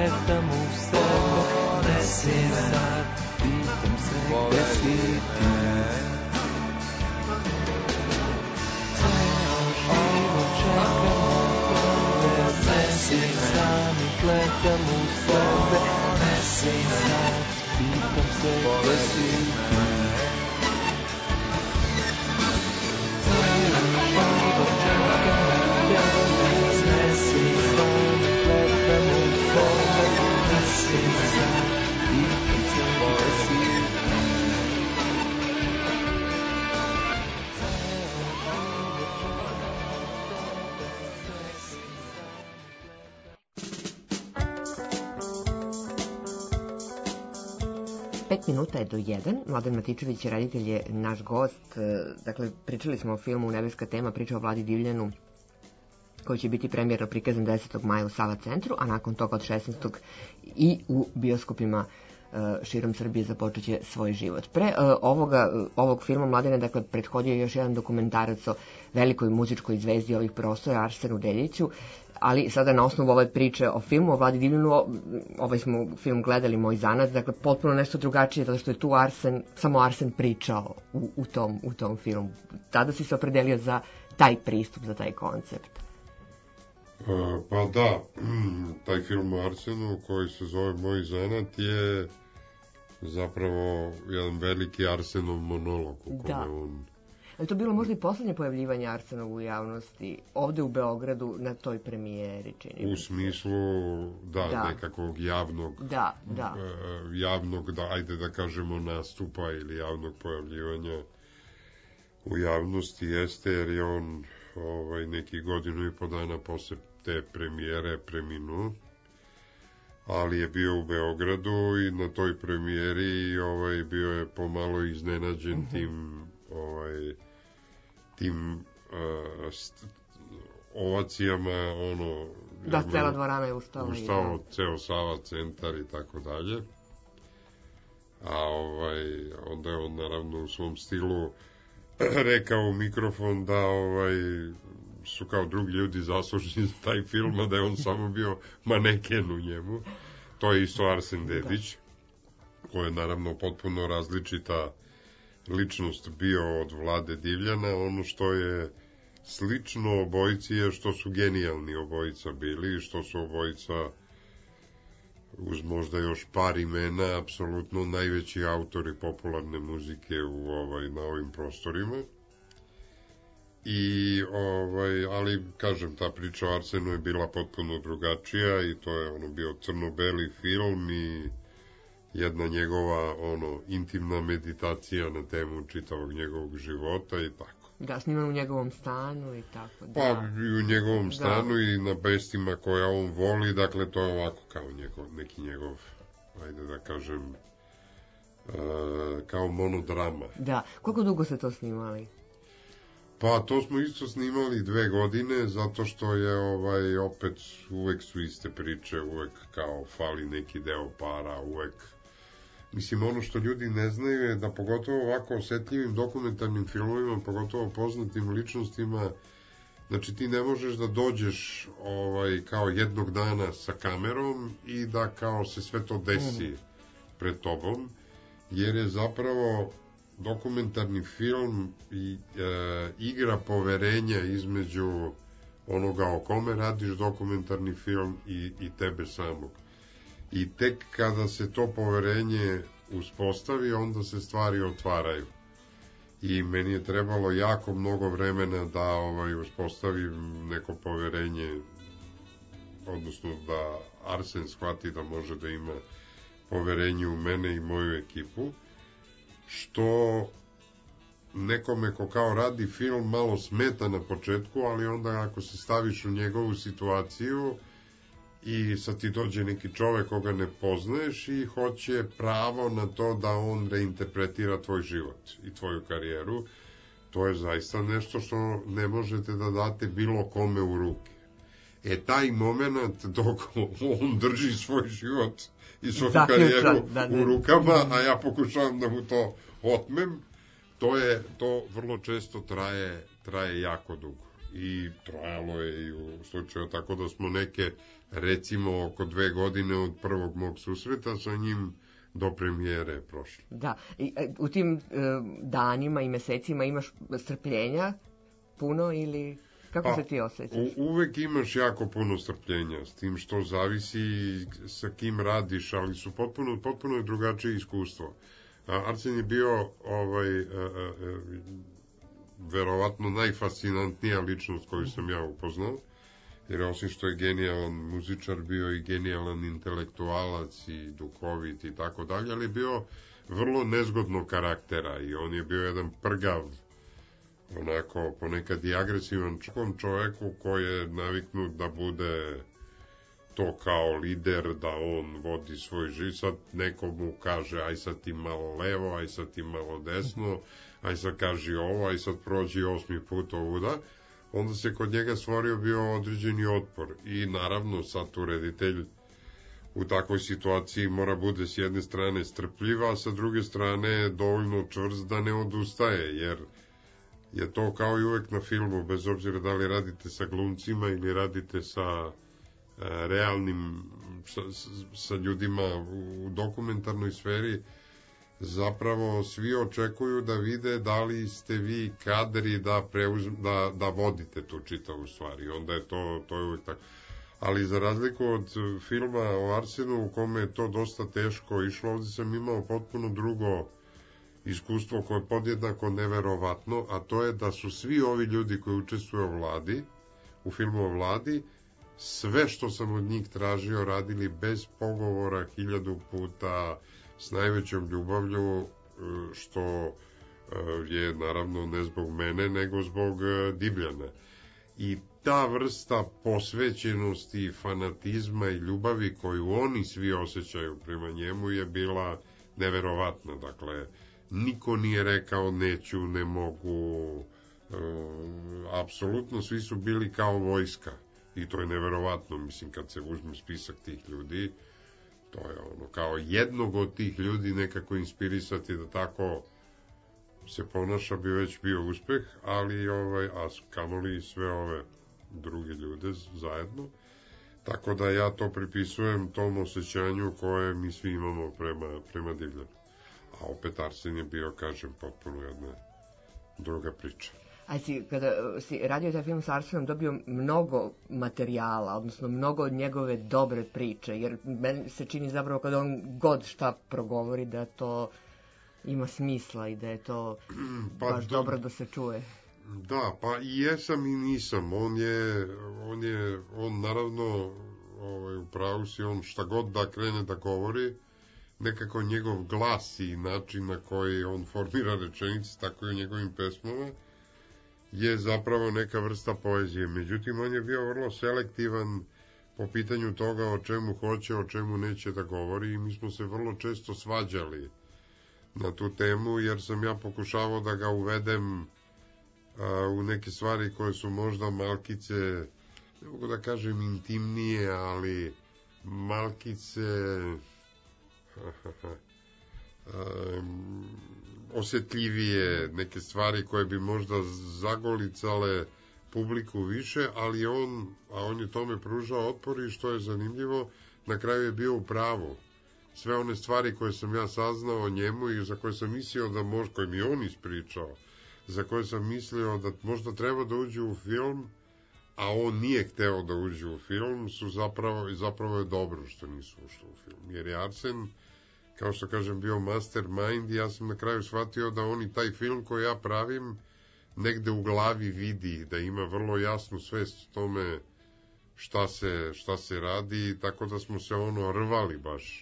gledam u sebe, ne si sad, pitam se gde si ti. Ceo život čekam tebe, ne si sam i gledam u sebe, ne si sad, pitam se gde si ti. Minuta je do 1. Mladen Matičević, reditelj, je naš gost. Dakle, pričali smo o filmu Nebeska tema, priča o Vladi Divljanu, koji će biti premijerno prikazan 10. maja u Sava centru, a nakon toga od 16. i u bioskopima širom Srbije započeće svoj život. Pre ovog filma, Mladene, dakle, prethodio je još jedan dokumentarac o velikoj muzičkoj zvezdi ovih prostora, Arsenu Deljiću, ali sada na osnovu ove priče o filmu o Vladi Divljanu, ovaj smo film gledali, Moj zanac, dakle potpuno nešto drugačije, zato što je tu samo Arsen pričao u tom filmu. Tada si se opredelio za taj pristup, za taj koncept. Pa da, taj film o Arsenu koji se zove Moj zanat je zapravo jedan veliki Arsenov monolog u kome on... Ali to bilo možda i poslednje pojavljivanje Arsenova u javnosti, ovde u Beogradu, na toj premijeri, čini. U smislu, nekakvog javnog, ajde da kažemo, nastupa ili javnog pojavljivanja u javnosti jeste, jer je on neki godinu i po dana posle te premijere preminuo, ali je bio u Beogradu i na toj premijeri bio je pomalo iznenađen tim ovacijama, cela dvorana je ustala. Ustao ceo Sava centar i tako dalje. A onda je on naravno u svom stilu rekao u mikrofon da su kao drugi ljudi zaslužni za taj film, a da je on samo bio maneken u njemu. To je isto Arsen Dedić, koji je naravno potpuno različita ličnost bio od Vlade Divljana. Ono što je slično obojici je što su genijalni obojica bili i što su obojica, uz možda još par imena, apsolutno najveći autori popularne muzike na ovim prostorima. Ali, kažem, ta priča o Arsenu je bila potpuno drugačija i to je bio crno-beli film i jedna njegova intimna meditacija na temu čitavog njegovog života i tako. Da, sniman u njegovom stanu i tako. Pa i u njegovom stanu i na bestima koja on voli, dakle to je ovako kao neki njegov, ajde da kažem, kao monodrama. Da, koliko dugo ste to snimali? Pa to smo isto snimali 2 godine, zato što je opet uvek su iste priče, uvek kao fali neki deo para, uvek. Mislim, ono što ljudi ne znaju je da pogotovo ovako osetljivim dokumentarnim filmovima, pogotovo poznatim ličnostima, znači ti ne možeš da dođeš kao jednog dana sa kamerom i da kao se sve to desi pred tobom, jer je zapravo dokumentarni film igra poverenja između onoga o kome radiš dokumentarni film i tebe samog. I tek kada se to poverenje uspostavi, onda se stvari otvaraju. I meni je trebalo jako mnogo vremena da uspostavim neko poverenje, odnosno da Arsen shvati da može da ima poverenje u mene i moju ekipu, što nekome ko kao radi film malo smeta na početku, ali onda ako se staviš u njegovu situaciju i sad ti dođe neki čovek koga ne poznaješ i hoće pravo na to da on reinterpretira tvoj život i tvoju karijeru, to je zaista nešto što ne možete da date bilo kome u ruke. Taj moment dok on drži svoj život i svoju karijeru u rukama, a ja pokušavam da mu to otmem, to vrlo često traje jako dugo. i trajalo je i u slučaju, tako da smo neke, recimo, oko 2 godine od prvog mog susreta sa njim do premijere prošli. Da, i u tim danima i mesecima imaš strpljenja puno ili kako se ti osjećaš? Uvek imaš jako puno strpljenja, s tim što zavisi sa kim radiš, ali su potpuno drugačije iskustvo. Arsen je bio verovatno najfascinantnija ličnost koju sam ja upoznao, jer osim što je genijalan muzičar, bio i genijalan intelektualac i duhovit i tako dalje, ali je bio vrlo nezgodnog karaktera i on je bio jedan prgav, onako ponekad i agresivan čoveku koji je naviknut da bude to kao lider, da on vodi svoj život. Sad neko mu kaže aj sad ti malo levo, aj sad ti malo desno, aj sad kaži ovo, aj sad prođi 8. put ovuda. Onda se kod njega stvorio bio određeni otpor i naravno sad ureditelj u takvoj situaciji mora bude s jedne strane strpljiva, a sa druge strane dovoljno čvrst da ne odustaje, jer je to kao i uvek na filmu, bez obzira da li radite sa glumcima ili radite sa realnim, sa ljudima u dokumentarnoj sferi, zapravo svi očekuju da vide da li ste vi kadri da vodite tu čitavu stvari. Onda je to je uvek tako. Ali za razliku od filma o Arsenu u kome je to dosta teško išlo, ovdje sam imao potpuno drugo iskustvo koje je podjednako neverovatno, a to je da su svi ovi ljudi koji učestvuju u filmu o Vladi, sve što sam od njih tražio radili bez pogovora 1000 puta, s najvećom ljubavlju, što je naravno ne zbog mene, nego zbog Divljana. I ta vrsta posvećenosti, fanatizma i ljubavi koju oni svi osjećaju prema njemu je bila neverovatna. Dakle, niko nije rekao neću, ne mogu, apsolutno svi su bili kao vojska i to je neverovatno, mislim, kad se uzme spisak tih ljudi, to je ono, kao jednog od tih ljudi nekako inspirisati da tako se ponaša bi već bio uspeh, ali a kamoli sve ove druge ljude zajedno, tako da ja to pripisujem tom osjećanju koje mi svi imamo prema Divljanu. A opet Arsen je bio, kažem, potpuno jedna druga priča. A kada si radio taj film s Arsenom, dobio mnogo materijala, odnosno mnogo od njegove dobre priče, jer meni se čini zapravo kada on god šta progovori da to ima smisla i da je to baš dobro da se čuje. Da, pa i jesam i nisam. On naravno, u pravu si, on šta god da krene da govori, nekako njegov glas i način na koji on formira rečenice, tako i u njegovim pesmama, je zapravo neka vrsta poezije. Međutim, on je bio vrlo selektivan po pitanju toga o čemu hoće, o čemu neće da govori i mi smo se vrlo često svađali na tu temu, jer sam ja pokušavao da ga uvedem u neke stvari koje su možda malkice, ne mogu da kažem intimnije, ali malkice osjetljivije, neke stvari koje bi možda zagolicale publiku više, ali on je tome pružao otpor i što je zanimljivo, na kraju je bio u pravu. Sve one stvari koje sam ja saznao o njemu i za koje sam mislio da možda, koje mi on ispričao, za koje sam mislio da možda treba da uđu u film, a on nije hteo da uđe u film, su zapravo je dobro što nisu ušli u film. Jer je Arsen, kao što kažem, bio mastermind i ja sam na kraju shvatio da on i taj film koji ja pravim negde u glavi vidi, da ima vrlo jasnu svest o tome šta se radi, tako da smo se rvali baš.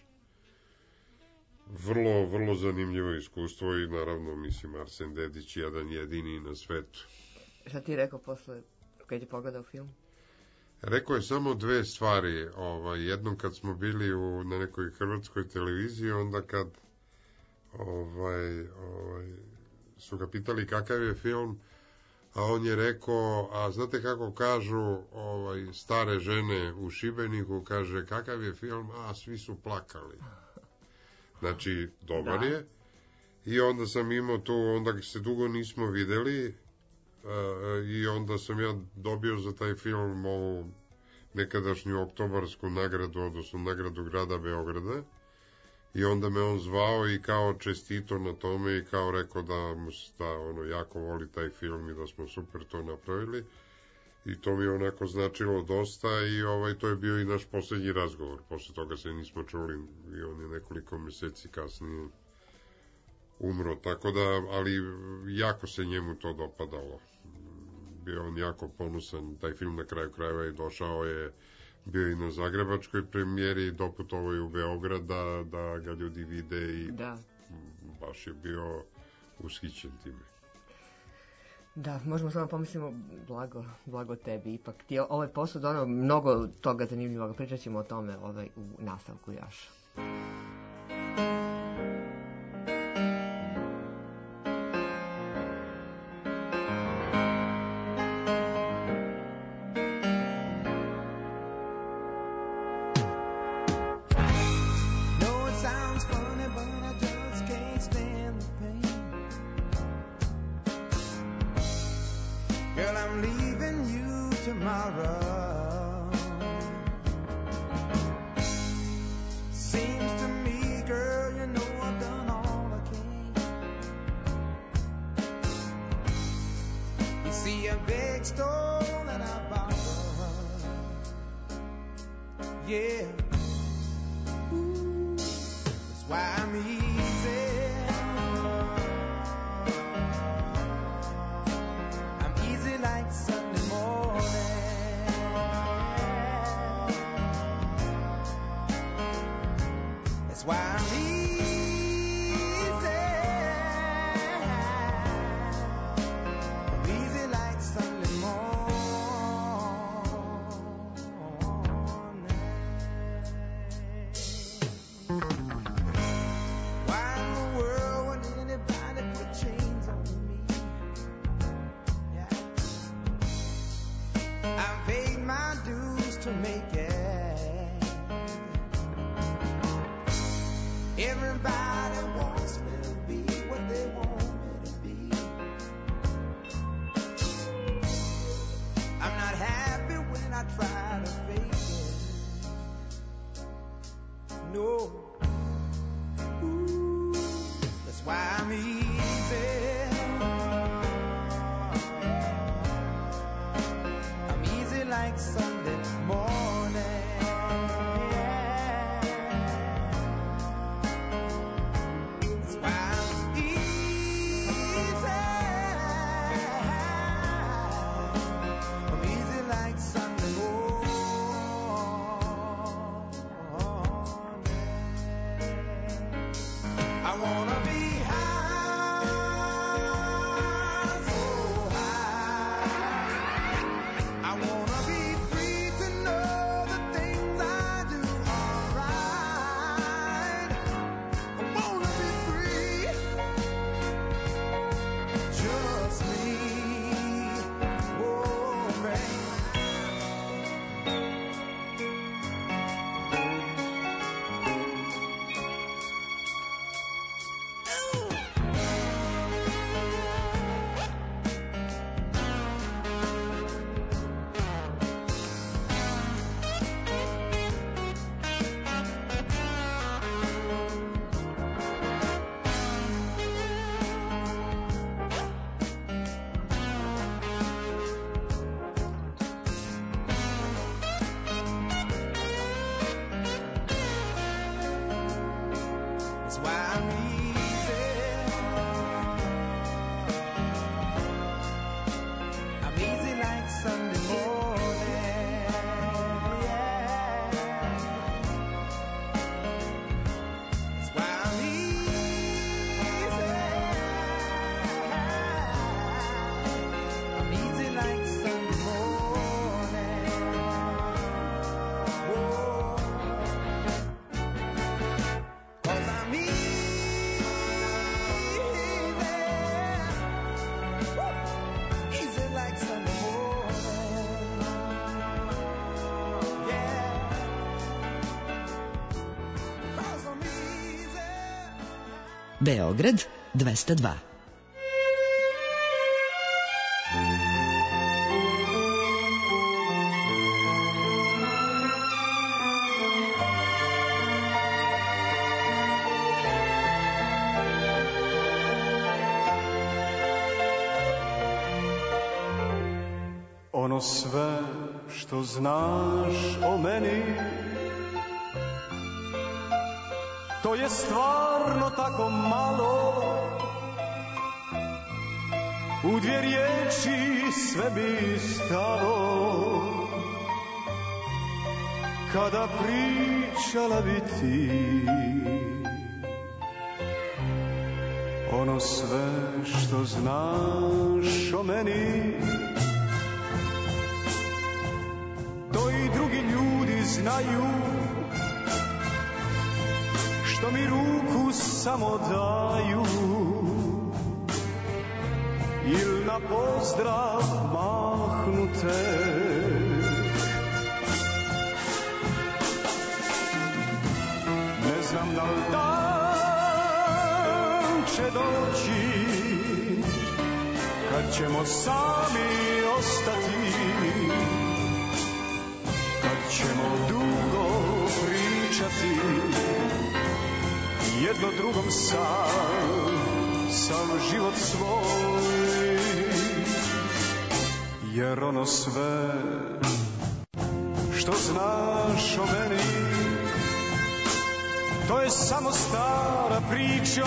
Vrlo, vrlo zanimljivo iskustvo i naravno, mislim, Arsen Dedić jedan jedini na svetu. Šta ti je rekao posle, kad je pogledao film? Rekao je samo 2 stvari. Jednom kad smo bili na nekoj hrvatskoj televiziji, onda kad su ga pitali kakav je film, a on je rekao, a znate kako kažu stare žene u Šibeniku, kaže, kakav je film, a svi su plakali. Znači, dobar je. I onda sam imao tu, onda se dugo nismo videli, I onda sam ja dobio za taj film ovu nekadašnju oktobarsku nagradu, odnosno nagradu grada Beograda. I onda me on zvao i kao čestito na tome i kao rekao da mu jako voli taj film i da smo super to napravili. I to mi je onako značilo dosta i to je bio i naš poslednji razgovor. Posle toga se nismo čuli i on je nekoliko meseci kasnije umro. Tako da, ali jako se njemu to dopadalo. Bio on jako ponosan. Taj film na kraju krajeva i došao je, bio i na zagrebačkoj premijeri, doputovao je u Beograd da ga ljudi vide i baš je bio ushićen time. Da, možemo samo pomislimo, blago tebi, ipak ti je ovaj posao donao mnogo toga zanimljivog, pričat ćemo o tome u nastavku još. Beograd 202. ono sve što znaš o meni, to je stvarno tako malo. U dvije riječi sve bi stalo, kada pričala bi ti ono sve što znaš o meni. To i drugi ljudi znaju, što mi ruku samo daju il na pozdrav mahnute. Ne znam da li dan će doći kad ćemo sami ostati, kad ćemo dugo pričati jedno drugom sav život svoj. Jer ono sve što znaš o meni, to je samo stara priča.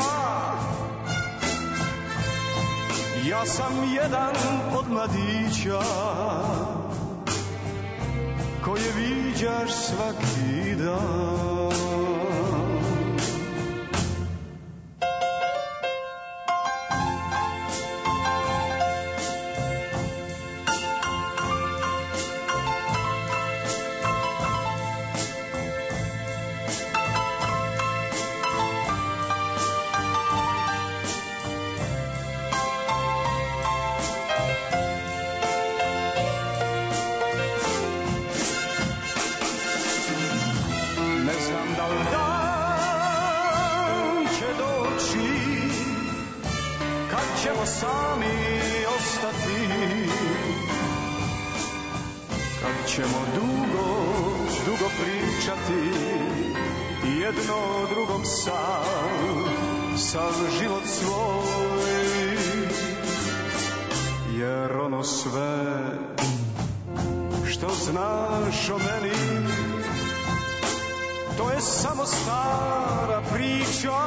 Ja sam jedan od mladića koje viđaš svaki dan. Ćemo dugo pričati jedno drugom sav život svoj. Jer ono sve što znaš o meni, to je samo stara priča.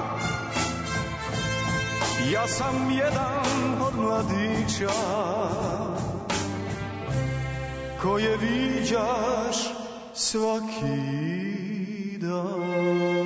Ja sam jedan od mladića koje viđaš svaki dan.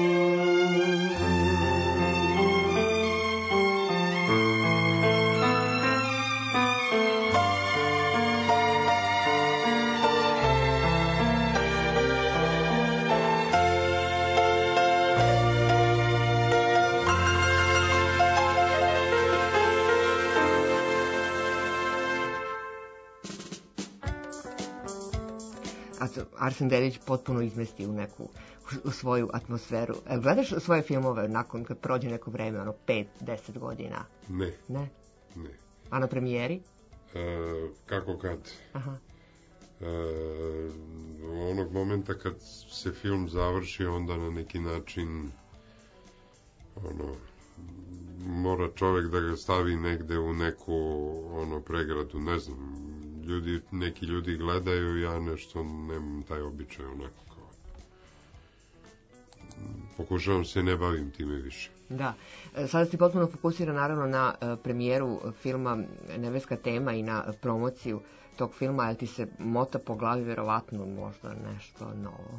Arsen Dedić potpuno izmesti u svoju atmosferu. Gledaš svoje filmove nakon kad prođe neko vreme, 5-10 godina? Ne. Ne? Ne. A na premijeri? Kako kad? Aha. Onog momenta kad se film završi, onda na neki način mora čovjek da ga stavi negde u neku pregradu, ne znam. Neki ljudi gledaju, ja nešto nemam taj običaj onako kao. Pokušavam se, ne bavim time više. Da, sada si potpuno fokusiran naravno na premijeru filma Nebeska tema i na promociju tog filma, ali ti se mota po glavi verovatno možda nešto novo?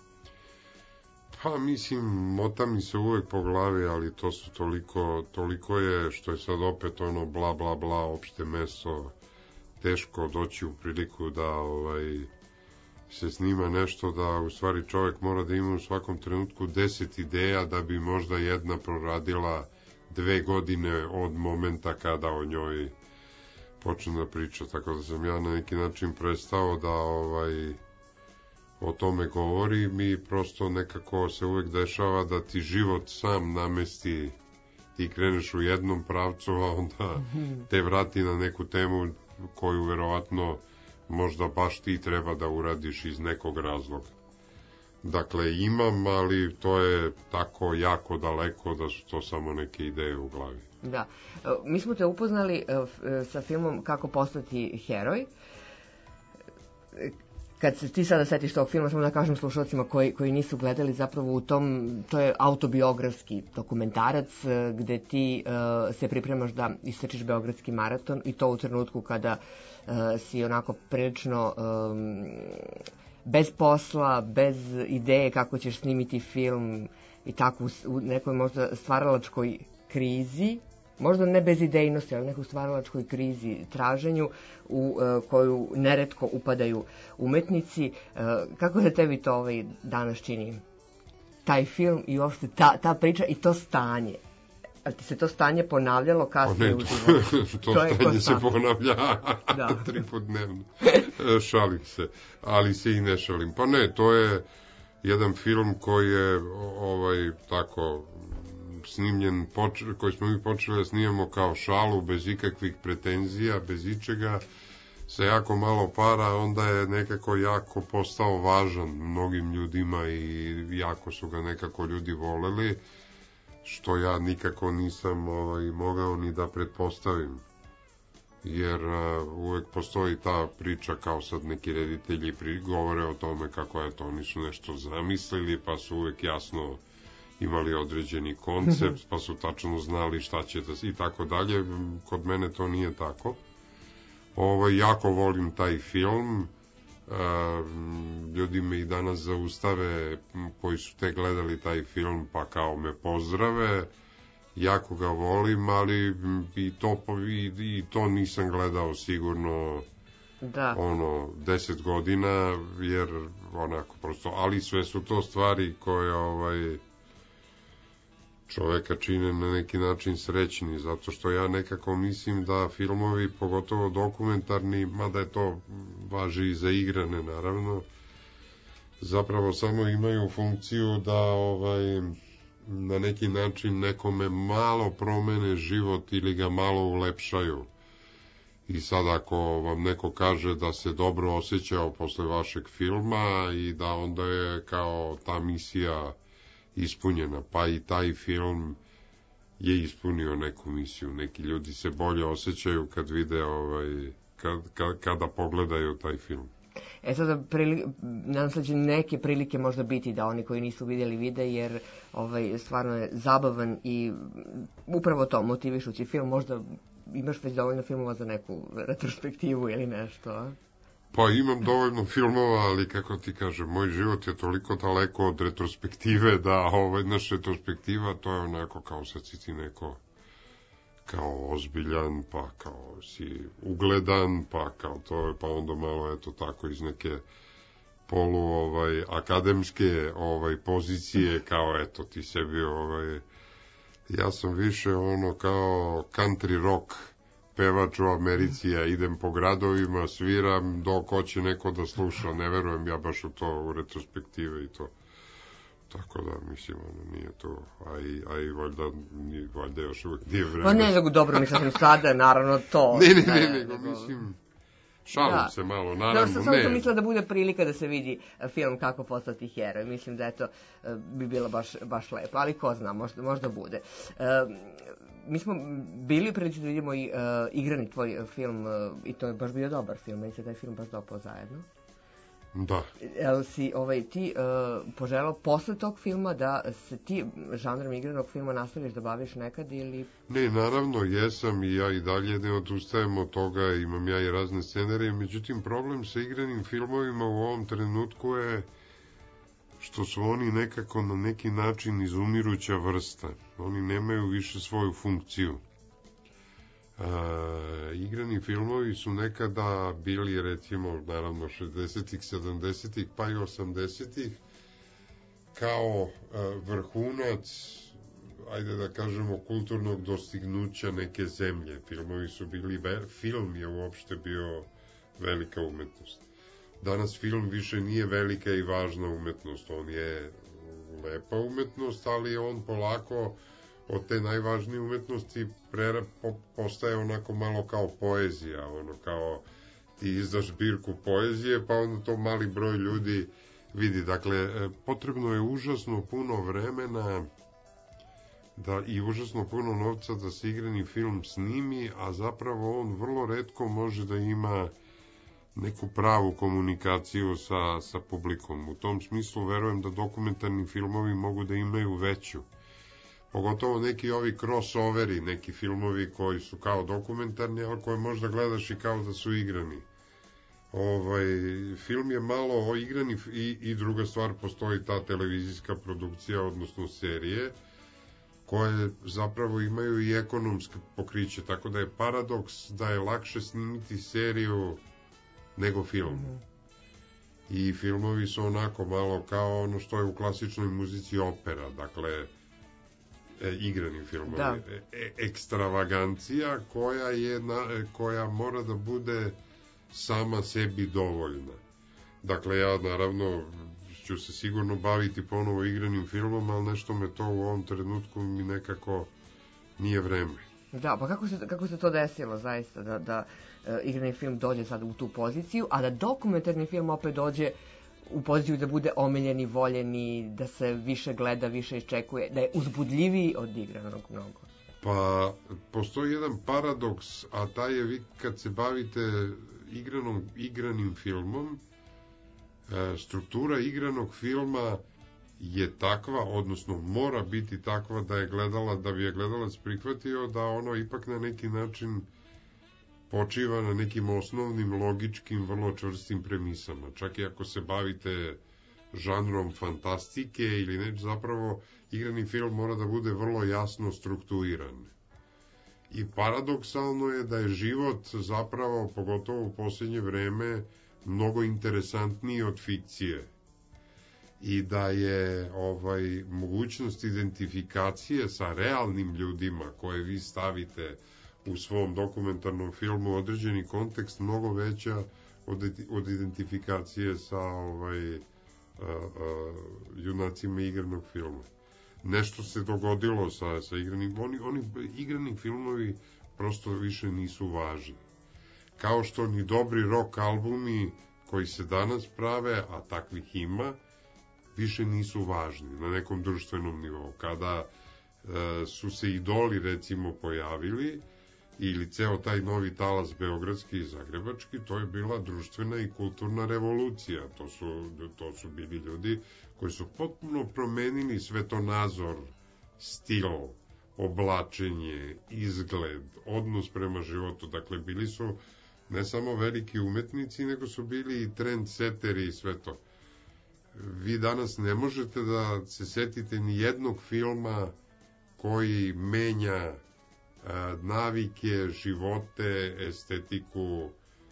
Pa mislim, mota mi se uvek po glavi, ali to su toliko je, što je sad opet bla bla bla, opšte mesto, teško doći u priliku da se snima nešto, da u stvari čovjek mora da ima u svakom trenutku 10 ideja da bi možda jedna proradila 2 godine od momenta kada o njoj počne da priča, tako da sam ja na neki način prestao da o tome govorim i prosto nekako se uvek dešava da ti život sam namesti, ti kreneš u jednom pravcu, a onda te vrati na neku temu koju verovatno možda baš ti treba da uradiš iz nekog razloga. Dakle, imam, ali to je tako jako daleko da su to samo neke ideje u glavi. Da. Mi smo te upoznali sa filmom Kako postati heroj. kad se ti sada setiš tog filma, samo da kažem slušalcima koji nisu gledali, zapravo to je autobiografski dokumentarac gde ti se pripremaš da istrčiš Beogradski maraton i to u trenutku kada si onako prilično bez posla, bez ideje kako ćeš snimiti film i tako u nekoj možda stvaralačkoj krizi, možda ne bez idejnosti, ali nekoj stvaralačkoj krizi, traženju u koju neretko upadaju umetnici. Kako se tebi to danas čini? Taj film i uopšte ta priča i to stanje. Ali ti se to stanje ponavljalo kasnije u životu? To stanje se ponavlja 3 put dnevno. Šalim se, ali se i ne šalim. Pa ne, to je jedan film koji je tako snimljen, koji smo mi počeli da snimamo kao šalu, bez ikakvih pretenzija, bez ičega, sa jako malo para, onda je nekako jako postao važan mnogim ljudima i jako su ga nekako ljudi voleli, što ja nikako nisam mogao ni da pretpostavim. Jer uvek postoji ta priča kao sad neki reditelji govore o tome kako oni su nešto zamislili, pa su uvek jasno imali određeni koncept, pa su tačno znali šta će i tako dalje. Kod mene to nije tako. Jako volim taj film. Ljudi me i danas zaustave koji su te gledali taj film, pa kao me pozdrave. Jako ga volim, ali i to nisam gledao sigurno 10 godina, jer onako prosto, ali sve su to stvari koje čoveka čine na neki način srećni, zato što ja nekako mislim da filmovi, pogotovo dokumentarni, mada je to važi i za igrane naravno, zapravo samo imaju funkciju da na neki način nekome malo promene život ili ga malo ulepšaju. I sad ako vam neko kaže da se dobro osjećao posle vašeg filma i da onda je kao ta misija ispunjena, pa i taj film je ispunio neku misiju. Neki ljudi se bolje osjećaju kad vide, kada pogledaju taj film. Sada, nadam se da će neke prilike možda biti da oni koji nisu vidjeli vide, jer stvarno je zabavan i upravo to, motivišući film. Možda imaš već dovoljno filmova za neku retrospektivu ili nešto, a? Pa imam dovoljno filmova, ali kako ti kažem, moj život je toliko daleko od retrospektive da naša retrospektiva to je onako kao sad si ti neko kao ozbiljan, pa kao si ugledan, pa kao to, pa onda malo eto tako iz neke polu akademske pozicije, kao eto ti sebi ja sam više kao country rock pevač u Americi, ja idem po gradovima, sviram dok hoće neko da sluša, ne verujem ja baš u to, u retrospektive i to. Tako da, mislim, nije to, a i valjda još uvijek nije vreme. Pa ne, nego dobro, mislim, sada, naravno, to. Nego, mislim, šalim se malo, naravno, ne. Samo sam mislila da bude prilika da se vidi film Kako postati heroj, mislim da eto, bi bilo baš lepo, ali ko zna, možda bude. Mi smo bili prilično da vidimo i igrani tvoj film, i to je baš bio dobar film, meni se taj film baš dopao zajedno. Da. Jel si ti poželao posle tog filma da se ti žanrom igranog filma nastaviš da baviš nekad ili... Ne, naravno, jesam i ja i dalje ne odustajem od toga, imam ja i razne scenarije, međutim problem sa igranim filmovima u ovom trenutku je što su oni nekako na neki način izumiruća vrsta. Oni nemaju više svoju funkciju. Igrani filmovi su nekada bili, recimo, naravno 60-ih, 70-ih, pa i 80-ih, kao vrhunac, ajde da kažemo, kulturnog dostignuća neke zemlje. Filmovi su bili, film je uopšte bio velika umetnost. Danas film više nije velika i važna umetnost, on je lepa umetnost, ali on polako od te najvažnije umetnosti postaje onako malo kao poezija, kao ti izdaš zbirku poezije, pa onda to mali broj ljudi vidi. Dakle, potrebno je užasno puno vremena i užasno puno novca da se igrani film snimi, a zapravo on vrlo retko može da ima neku pravu komunikaciju sa publikom. U tom smislu verujem da dokumentarni filmovi mogu da imaju veću. Pogotovo neki ovi crossoveri, neki filmovi koji su kao dokumentarni, ali koje možda gledaš i kao da su igrani. Film je malo igrani i druga stvar, postoji ta televizijska produkcija, odnosno serije, koje zapravo imaju i ekonomske pokriće, tako da je paradoks da je lakše snimiti seriju nego film. I filmovi su onako malo kao ono što je u klasičnoj muzici opera, dakle igrani filmovi. Da. Ekstravagancija koja mora da bude sama sebi dovoljna. Dakle, ja naravno ću se sigurno baviti ponovo igranim filmom, ali nešto me to u ovom trenutku mi nekako nije vreme. Da, pa kako se to desilo zaista, da igrani film dođe sad u tu poziciju, a da dokumentarni film opet dođe u poziciju da bude omiljeni, voljeni, da se više gleda, više iščekuje, da je uzbudljiviji od igranog mnogo? Pa, postoji jedan paradoks, a taj je vi kad se bavite igranim filmom, struktura igranog filma je takva, odnosno mora biti takva da bi je gledalac prihvatio da ono ipak na neki način počiva na nekim osnovnim, logičkim, vrlo čvrstim premisama. Čak i ako se bavite žanrom fantastike ili nešto, zapravo igrani film mora da bude vrlo jasno strukturiran. I paradoksalno je da je život zapravo, pogotovo u posljednje vreme, mnogo interesantniji od fikcije. I da je mogućnost identifikacije sa realnim ljudima koje vi stavite u svom dokumentarnom filmu određeni kontekst mnogo veća od identifikacije sa junacima igranog filma. Nešto se dogodilo sa igranim, oni igrani filmovi prosto više nisu važni. Kao što ni dobri rock albumi koji se danas prave, a takvih ima, više nisu važni na nekom društvenom nivou. Kada su se idoli recimo pojavili, ili ceo taj novi talas beogradski i zagrebački, to je bila društvena i kulturna revolucija. To su bili ljudi koji su potpuno promenili svetonazor, stil, oblačenje, izgled, odnos prema životu. Dakle, bili su ne samo veliki umetnici, nego su bili i trendseteri i sve to. Vi danas ne možete da se setite ni jednog filma koji menja navike, živote, estetiku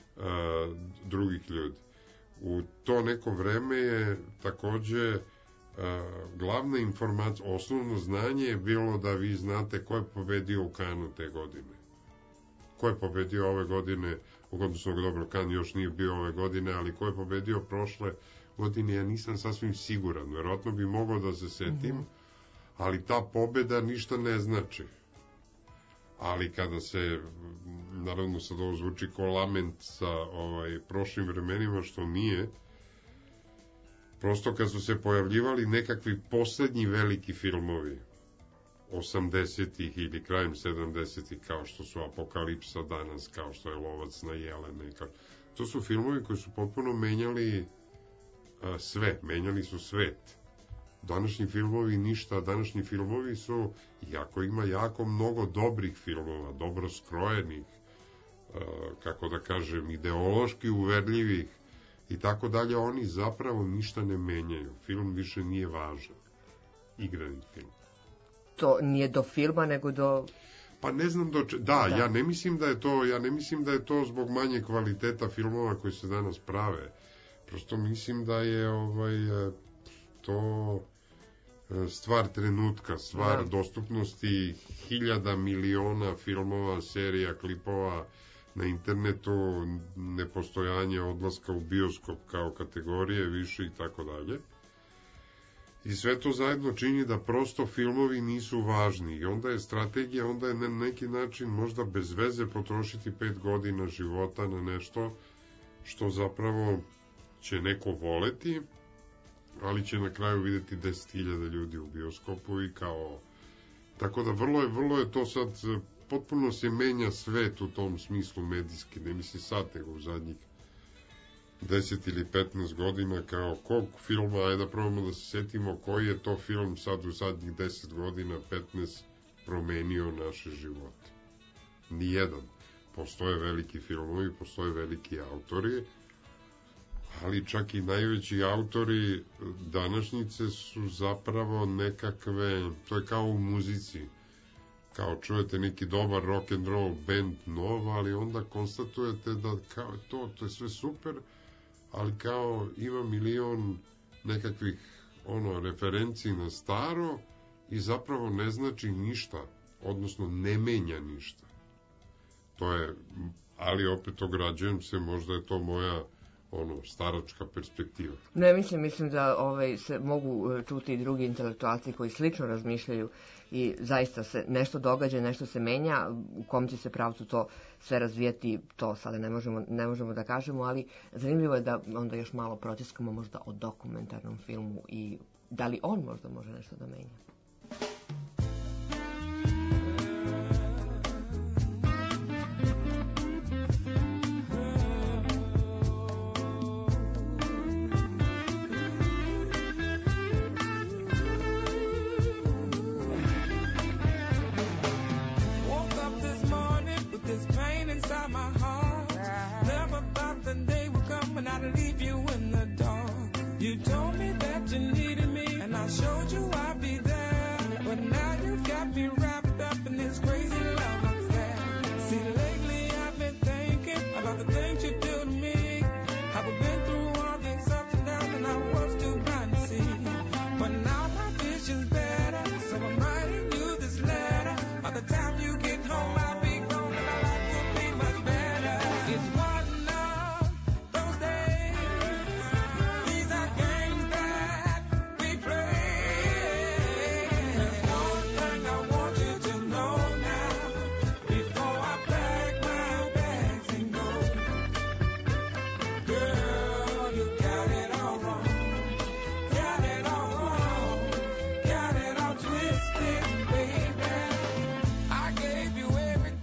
drugih ljudi. U to neko vreme je takođe glavna informacija, osnovno znanje je bilo da vi znate ko je pobedio u Kanu te godine. Ko je pobedio ove godine, odnosno dobro, Kan još nije bio ove godine, ali ko je pobedio prošle godine, ja nisam sasvim siguran. Verovatno bi mogao da se setim, ali ta pobeda ništa ne znači. Ali kada se, naravno sad ovo zvuči ko lament sa prošlim vremenima, što nije, prosto kad su se pojavljivali nekakvi poslednji veliki filmovi 80-ih ili krajem 70-ih, kao što su Apokalipsa danas, kao što je Lovac na jelene, to su filmovi koji su potpuno menjali sve, menjali su svet. Današnji filmovi ništa, današnji filmovi su, iako ima jako mnogo dobrih filmova, dobro skrojenih, kako da kažem, ideološki uverljivih i tako dalje, oni zapravo ništa ne menjaju. Film više nije važan. Igrani film. To nije do filma, nego do... Pa ne znam da. Ja ne mislim da je to zbog manje kvaliteta filmova koji se danas prave. Prosto mislim da je to stvar trenutka, stvar dostupnosti hiljada miliona filmova, serija, klipova na internetu, nepostojanje odlaska u bioskop kao kategorije više i tako dalje. I sve to zajedno čini da prosto filmovi nisu važni i onda je strategija, onda je na neki način možda bez veze potrošiti 5 godina života na nešto što zapravo će neko voleti, ali će na kraju vidjeti 10.000 ljudi u bioskopu i kao... Tako da vrlo je to sad, potpuno se menja svet u tom smislu medijski, ne mislim sad, nego u zadnjih 10 ili 15 godina, kao kog filma, ajde da probamo da se setimo koji je to film sad u zadnjih 10 godina, 15, promenio naše živote. Nijedan. Postoje veliki filmovi, postoje veliki autori, ali čak i najveći autori današnjice su zapravo nekakve, to je kao u muzici, kao čujete neki dobar rock and roll band nov, ali onda konstatujete da kao to je sve super, ali kao ima milion nekakvih referenciji na staro i zapravo ne znači ništa, odnosno ne menja ništa. To je, ali opet ograđujem se, možda je to moja staračka perspektiva. Ne, mislim da se mogu čuti i drugi intelektualci koji slično razmišljaju i zaista se nešto događa, nešto se menja, u kom će se pravcu to sve razvijati, to sada ne možemo da kažemo, ali zanimljivo je da onda još malo protiskamo možda o dokumentarnom filmu i da li on možda može nešto da menja. Everything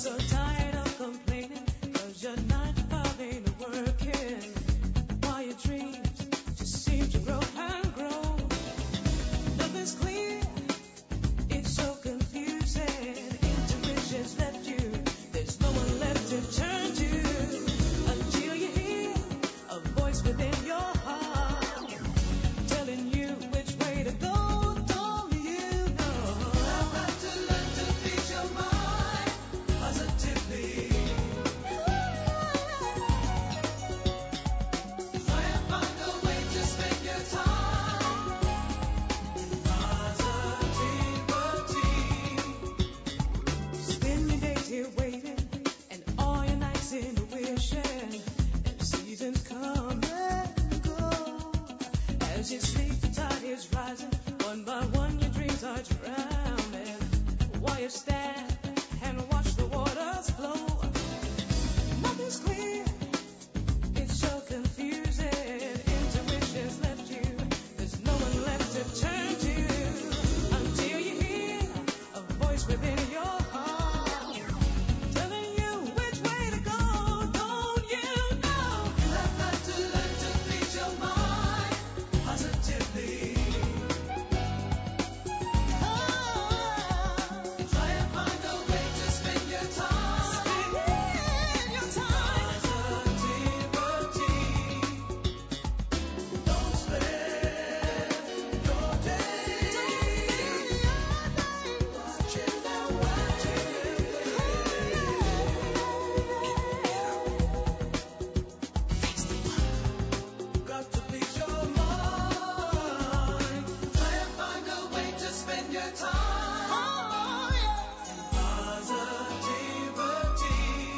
so tired of complaining, 'cause your 9 to 5 ain't working. While your dreams just seem to grow and grow. Nothing's clear, it's so confusing. Intuition's left you, there's no one left to turn to. Until you hear a voice within your heart telling you which way to go. Don't you know? I've got to learn to feed your mind positively. Try and find a way to spend your time in positivity. Spend your days here waiting, and all your nights in wishing, and seasons come and go. As you sleep, the tide is rising. One by one, your dreams are drowning. While you stand and watch the waters flow, nothing's clear. It's so confusing. Intuition's left you. There's no one left to turn to. Until you hear a voice within your heart telling you which way to go. Don't you know? I've got to learn to feed your mind positively. Try and find a way to spend your time. Spend your time. Positivity. Don't spend your day watching that got to please your mind. Try and find a way to spend your time. Positivity.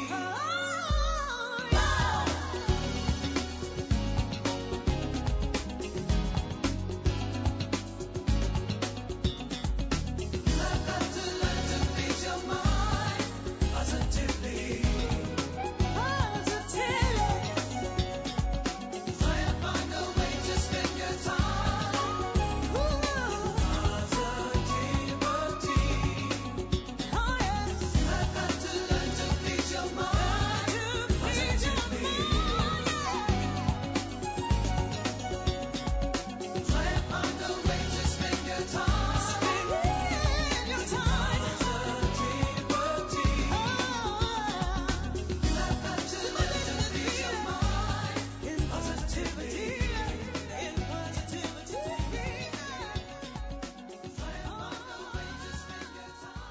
I've got to learn to feed your mind positively. Try and find a way to spend your time. Positivity. I've got to learn to feed your mind positively. Try and find a way to spend your time. Positivity. I've got to learn to feed your mind in positivity. In positivity. Try and find a way to spend your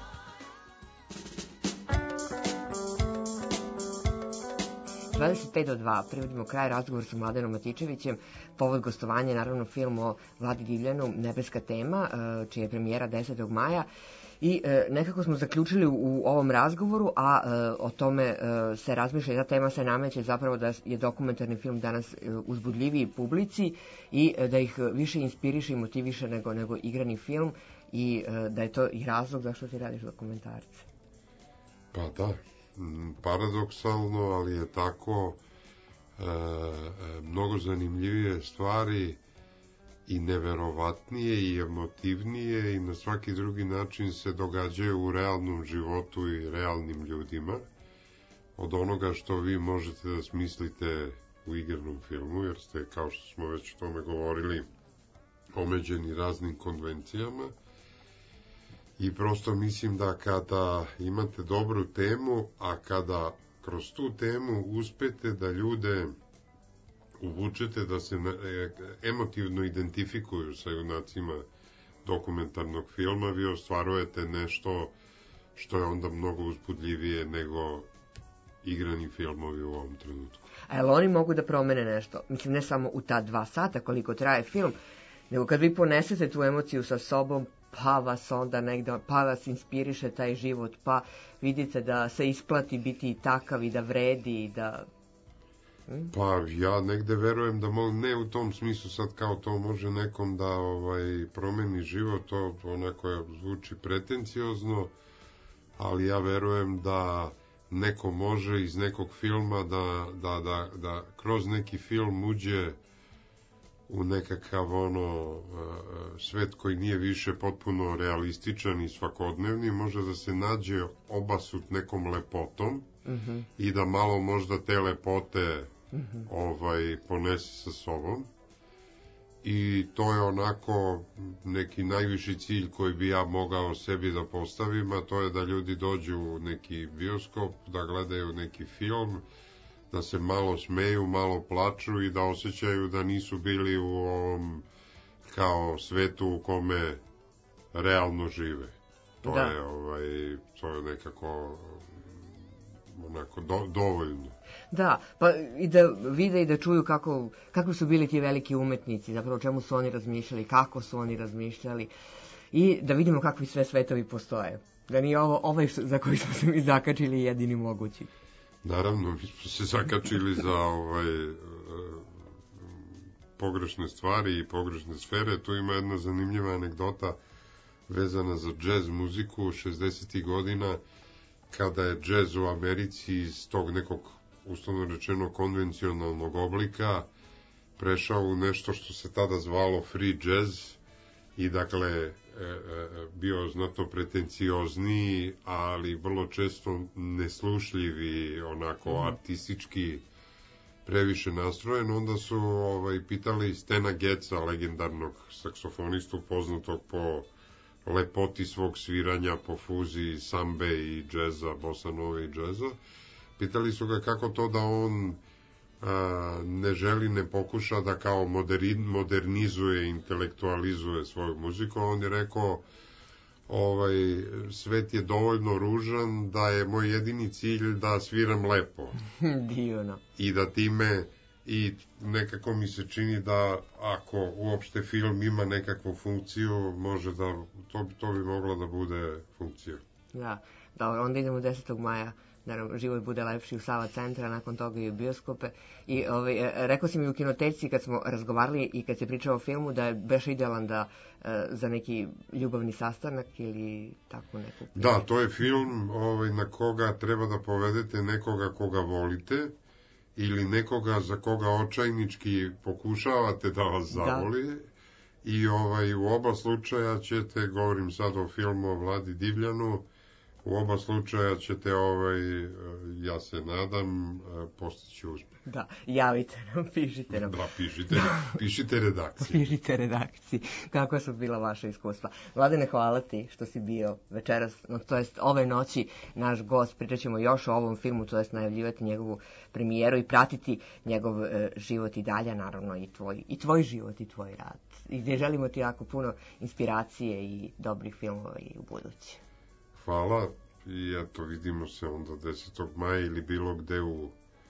time. 25 do 2, privodimo kraj razgovor sa Mladenom Matičevićem. Povod gostovanja je naravno film o Vladi Divljanu, Nebeska tema, čija je premijera 10. maja. I nekako smo zaključili u ovom razgovoru, a o tome se razmišlja i ta tema se nameće zapravo da je dokumentarni film danas uzbudljiviji publici i da ih više inspiriše i motiviše nego igrani film i da je to i razlog zašto ti radiš dokumentarce. Pa da, paradoksalno, ali je tako, mnogo zanimljivije stvari i neverovatnije i emotivnije i na svaki drugi način se događaju u realnom životu i realnim ljudima od onoga što vi možete da smislite u igranom filmu, jer ste, kao što smo već o tome govorili, omeđeni raznim konvencijama. I prosto mislim da kada imate dobru temu, a kada kroz tu temu uspete da ljude uvučete da se emotivno identifikuju sa junacima dokumentarnog filma, vi ostvarujete nešto što je onda mnogo uzbudljivije nego igrani filmovi u ovom trenutku. A jel oni mogu da promene nešto? Mislim, ne samo u ta 2 sata koliko traje film, nego kad vi ponesete tu emociju sa sobom, pa vas onda negde, pa vas inspiriše taj život, pa vidite da se isplati biti takav i da vredi i da... Pa ja negde verujem da ne u tom smislu sad kao to može nekom da promeni život, to onako zvuči pretenciozno, ali ja verujem da neko može iz nekog filma da kroz neki film uđe u nekakav svet koji nije više potpuno realističan i svakodnevni, može da se nađe obasut nekom lepotom i da malo možda te lepote ponese sa sobom. I to je onako neki najviši cilj koji bi ja mogao sebi da postavim, a to je da ljudi dođu u neki bioskop, da gledaju neki film, da se malo smeju, malo plaču i da osjećaju da nisu bili u ovom kao svetu u kome realno žive. To je to je nekako onako dovoljno. Da, pa i da vide i da čuju kako su bili ti veliki umetnici, zapravo o čemu su oni razmišljali, kako su oni razmišljali i da vidimo kakvi sve svetovi postoje. Da nije ovaj za koji smo se mi zakačili jedini mogući. Naravno, mi smo se zakačili za pogrešne stvari i pogrešne sfere. Tu ima jedna zanimljiva anegdota vezana za džez muziku 60. godina, kada je džez u Americi iz tog nekog, uslovno rečeno, konvencionalnog oblika prešao u nešto što se tada zvalo free jazz i dakle bio znatno pretenciozniji, ali vrlo često neslušljivi, onako artistički previše nastrojen. Onda su pitali Stena Getza, legendarnog saksofonistu poznatog po lepoti svog sviranja, po fuziji sambe i džeza, bossa nove i džeza. Pitali su ga kako to da on ne želi, ne pokuša da kao modernizuje, intelektualizuje svoju muziku. On je rekao, svet je dovoljno ružan da je moj jedini cilj da sviram lepo. Divno. I da time, i nekako mi se čini da ako uopšte film ima nekakvu funkciju, može da, to bi mogla da bude funkcija. Da, dobro, onda idemo 10. maja. Naravno, život bude lepši u Sava centra, nakon toga i u bioskope. I rekao si mi u kinoteci kad smo razgovarali i kad se pričao o filmu da je baš idealan za neki ljubavni sastanak ili tako neku. Da, to je film na koga treba da povedete nekoga koga volite ili nekoga za koga očajnički pokušavate da vas zavoli. Da. I u oba slučaja ćete, govorim sad o filmu o Vladi Divljanu, u oba slučaja ćete, ja se nadam, postići uspjeh. Da, javite nam, pišite nam. Da, pišite redakciji. Pišite redakciji. Kako su bila vaša iskustva? Vladane, hvala ti što si bio večeras, to jest ove noći, naš gost. Pričat ćemo još o ovom filmu, to jest najavljivati njegovu premijeru i pratiti njegov život i dalje, naravno i tvoj život i tvoj rad. I gdje želimo ti jako puno inspiracije i dobrih filmova i u budući. Hvala i eto, vidimo se onda 10. maja ili bilo gde u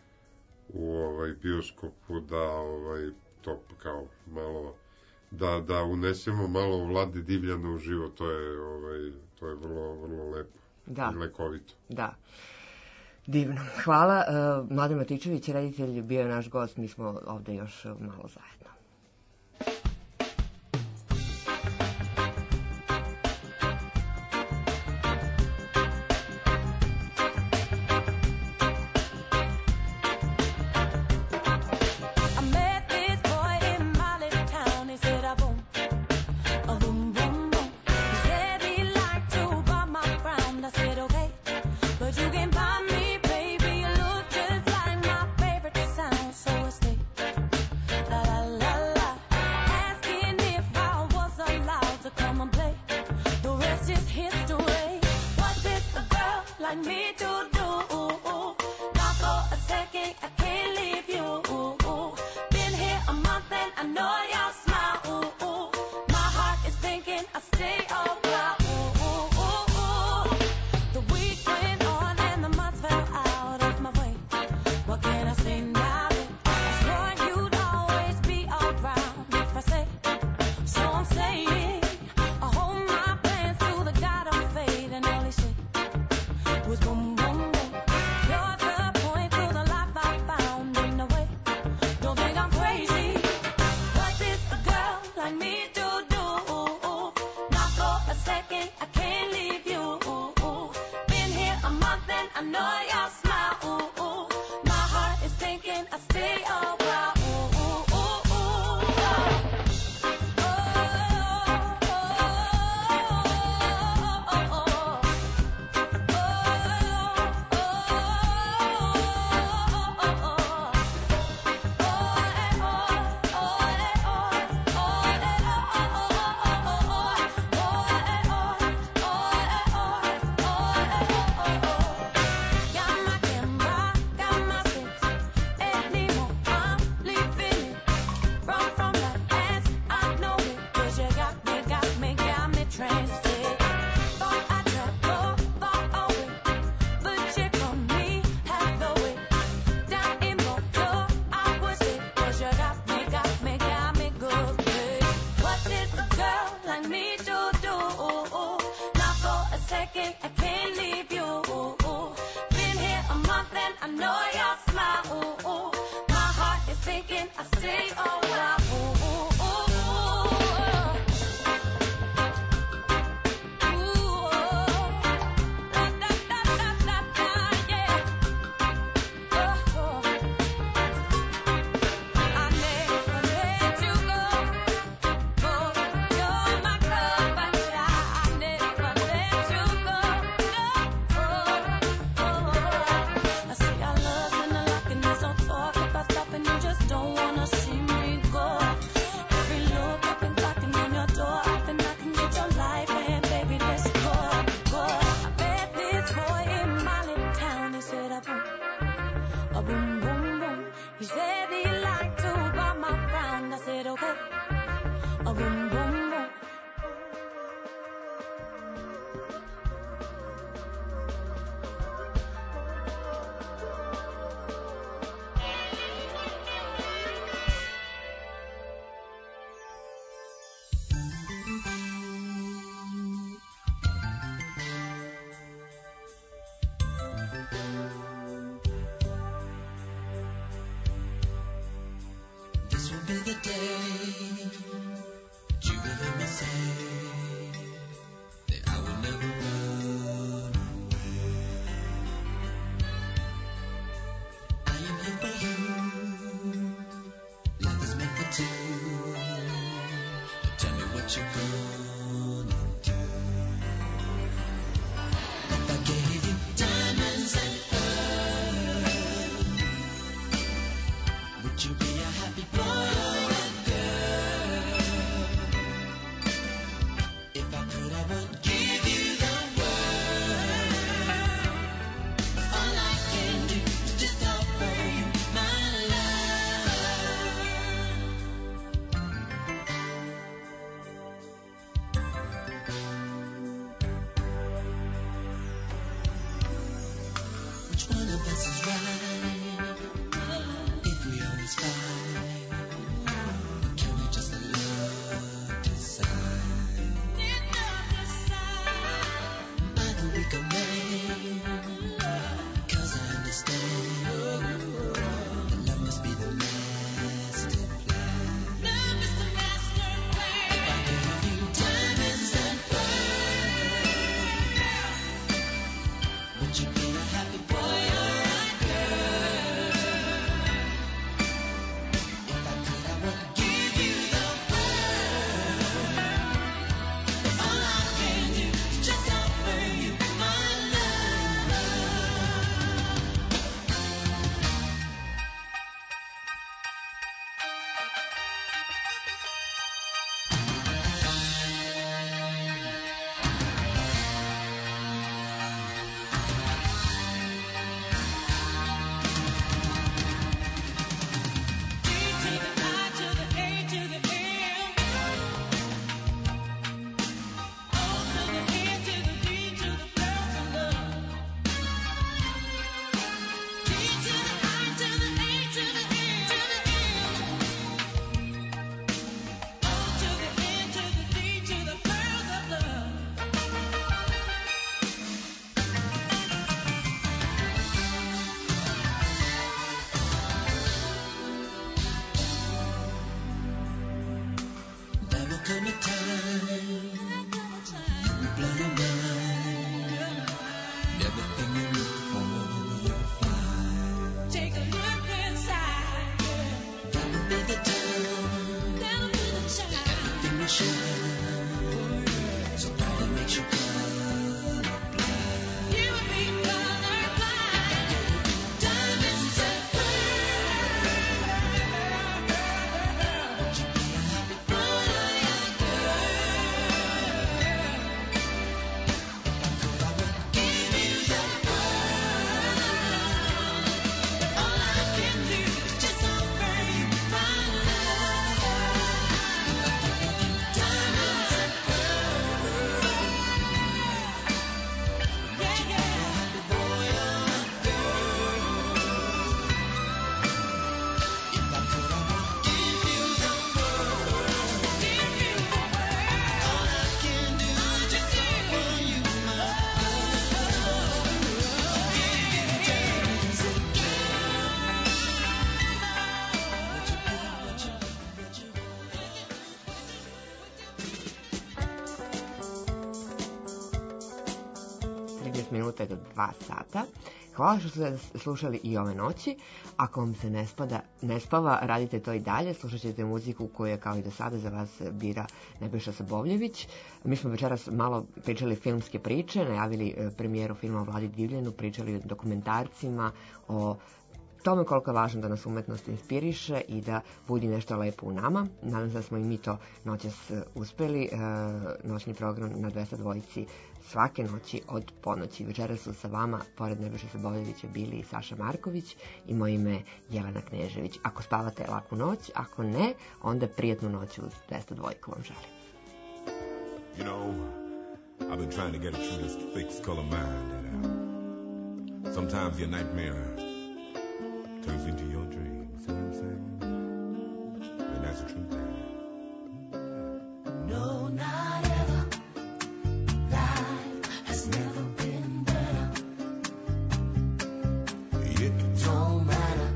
bioskopu da to kao malo da unesemo malo Vlade Divljana u život. To je vrlo, vrlo lepo i lekovito. Da. Divno. Hvala. Mladen Matičević, reditelj, bio je naš gost, mi smo ovde još malo zajedno. thinking I can't leave you. Been here a month and I know your smile. My heart is thinking I stay a while. minuta do 2 sata. Hvala što ste slušali i ove noći. Ako vam se ne spava, radite to i dalje. Slušat ćete muziku koju je kao i do sada za vas bira Nebojša Sobovljević. Mi smo večeras malo pričali filmske priče, najavili premijeru filma o Vladi Divljanu, pričali o dokumentarcima, o tome koliko je važno da nas umetnost inspiriše i da budi nešto lepo u nama. Nadam se da smo i mi to noćas uspeli. Noćni program na 202 svake noći od ponoći. Večeras su sa vama, pored Nebojše Sobovljevića, bili i Saša Marković i moje ime Jelena Knežević. Ako spavate, laku noć, ako ne, onda prijatnu noć uz 202 vam želim. You know, I've been trying to get through this fixed color mind that sometimes your nightmare turns into your dream. See what I'm saying? And that's the truth. No, not ever. Life has never been better. It Don't matter.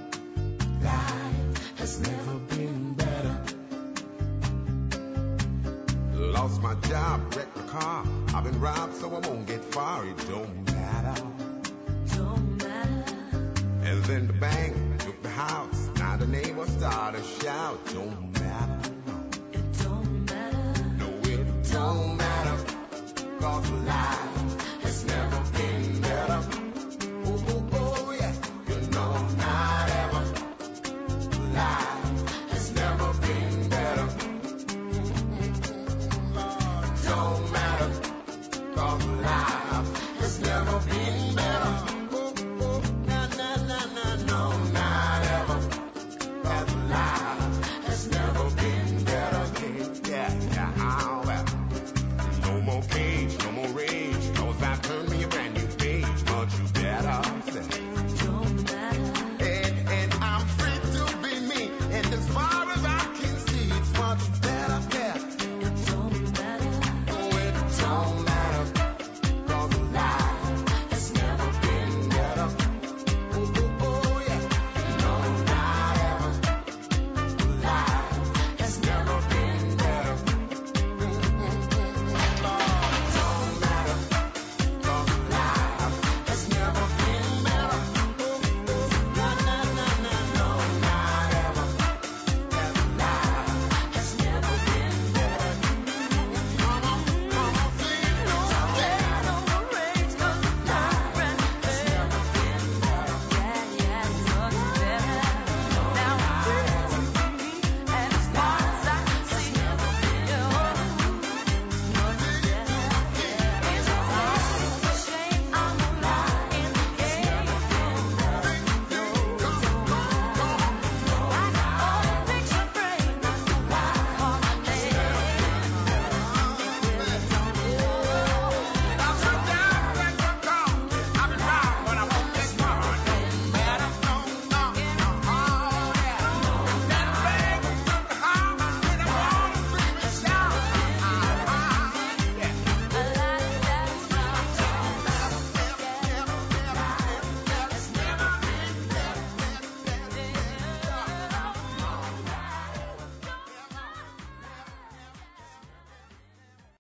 Life has never been better. lost my job, wrecked the car. I've been robbed, so I won't get far. It don't matter. Don't matter. And then the bank took the house. Now the neighbors start to shout. Don't matter. It don't matter. No, it don't matter. 'Cause life has never been better. Oh, oh, oh, yeah. You know, not ever. Life has never been better. Lord, it don't matter. 'Cause life has never been better.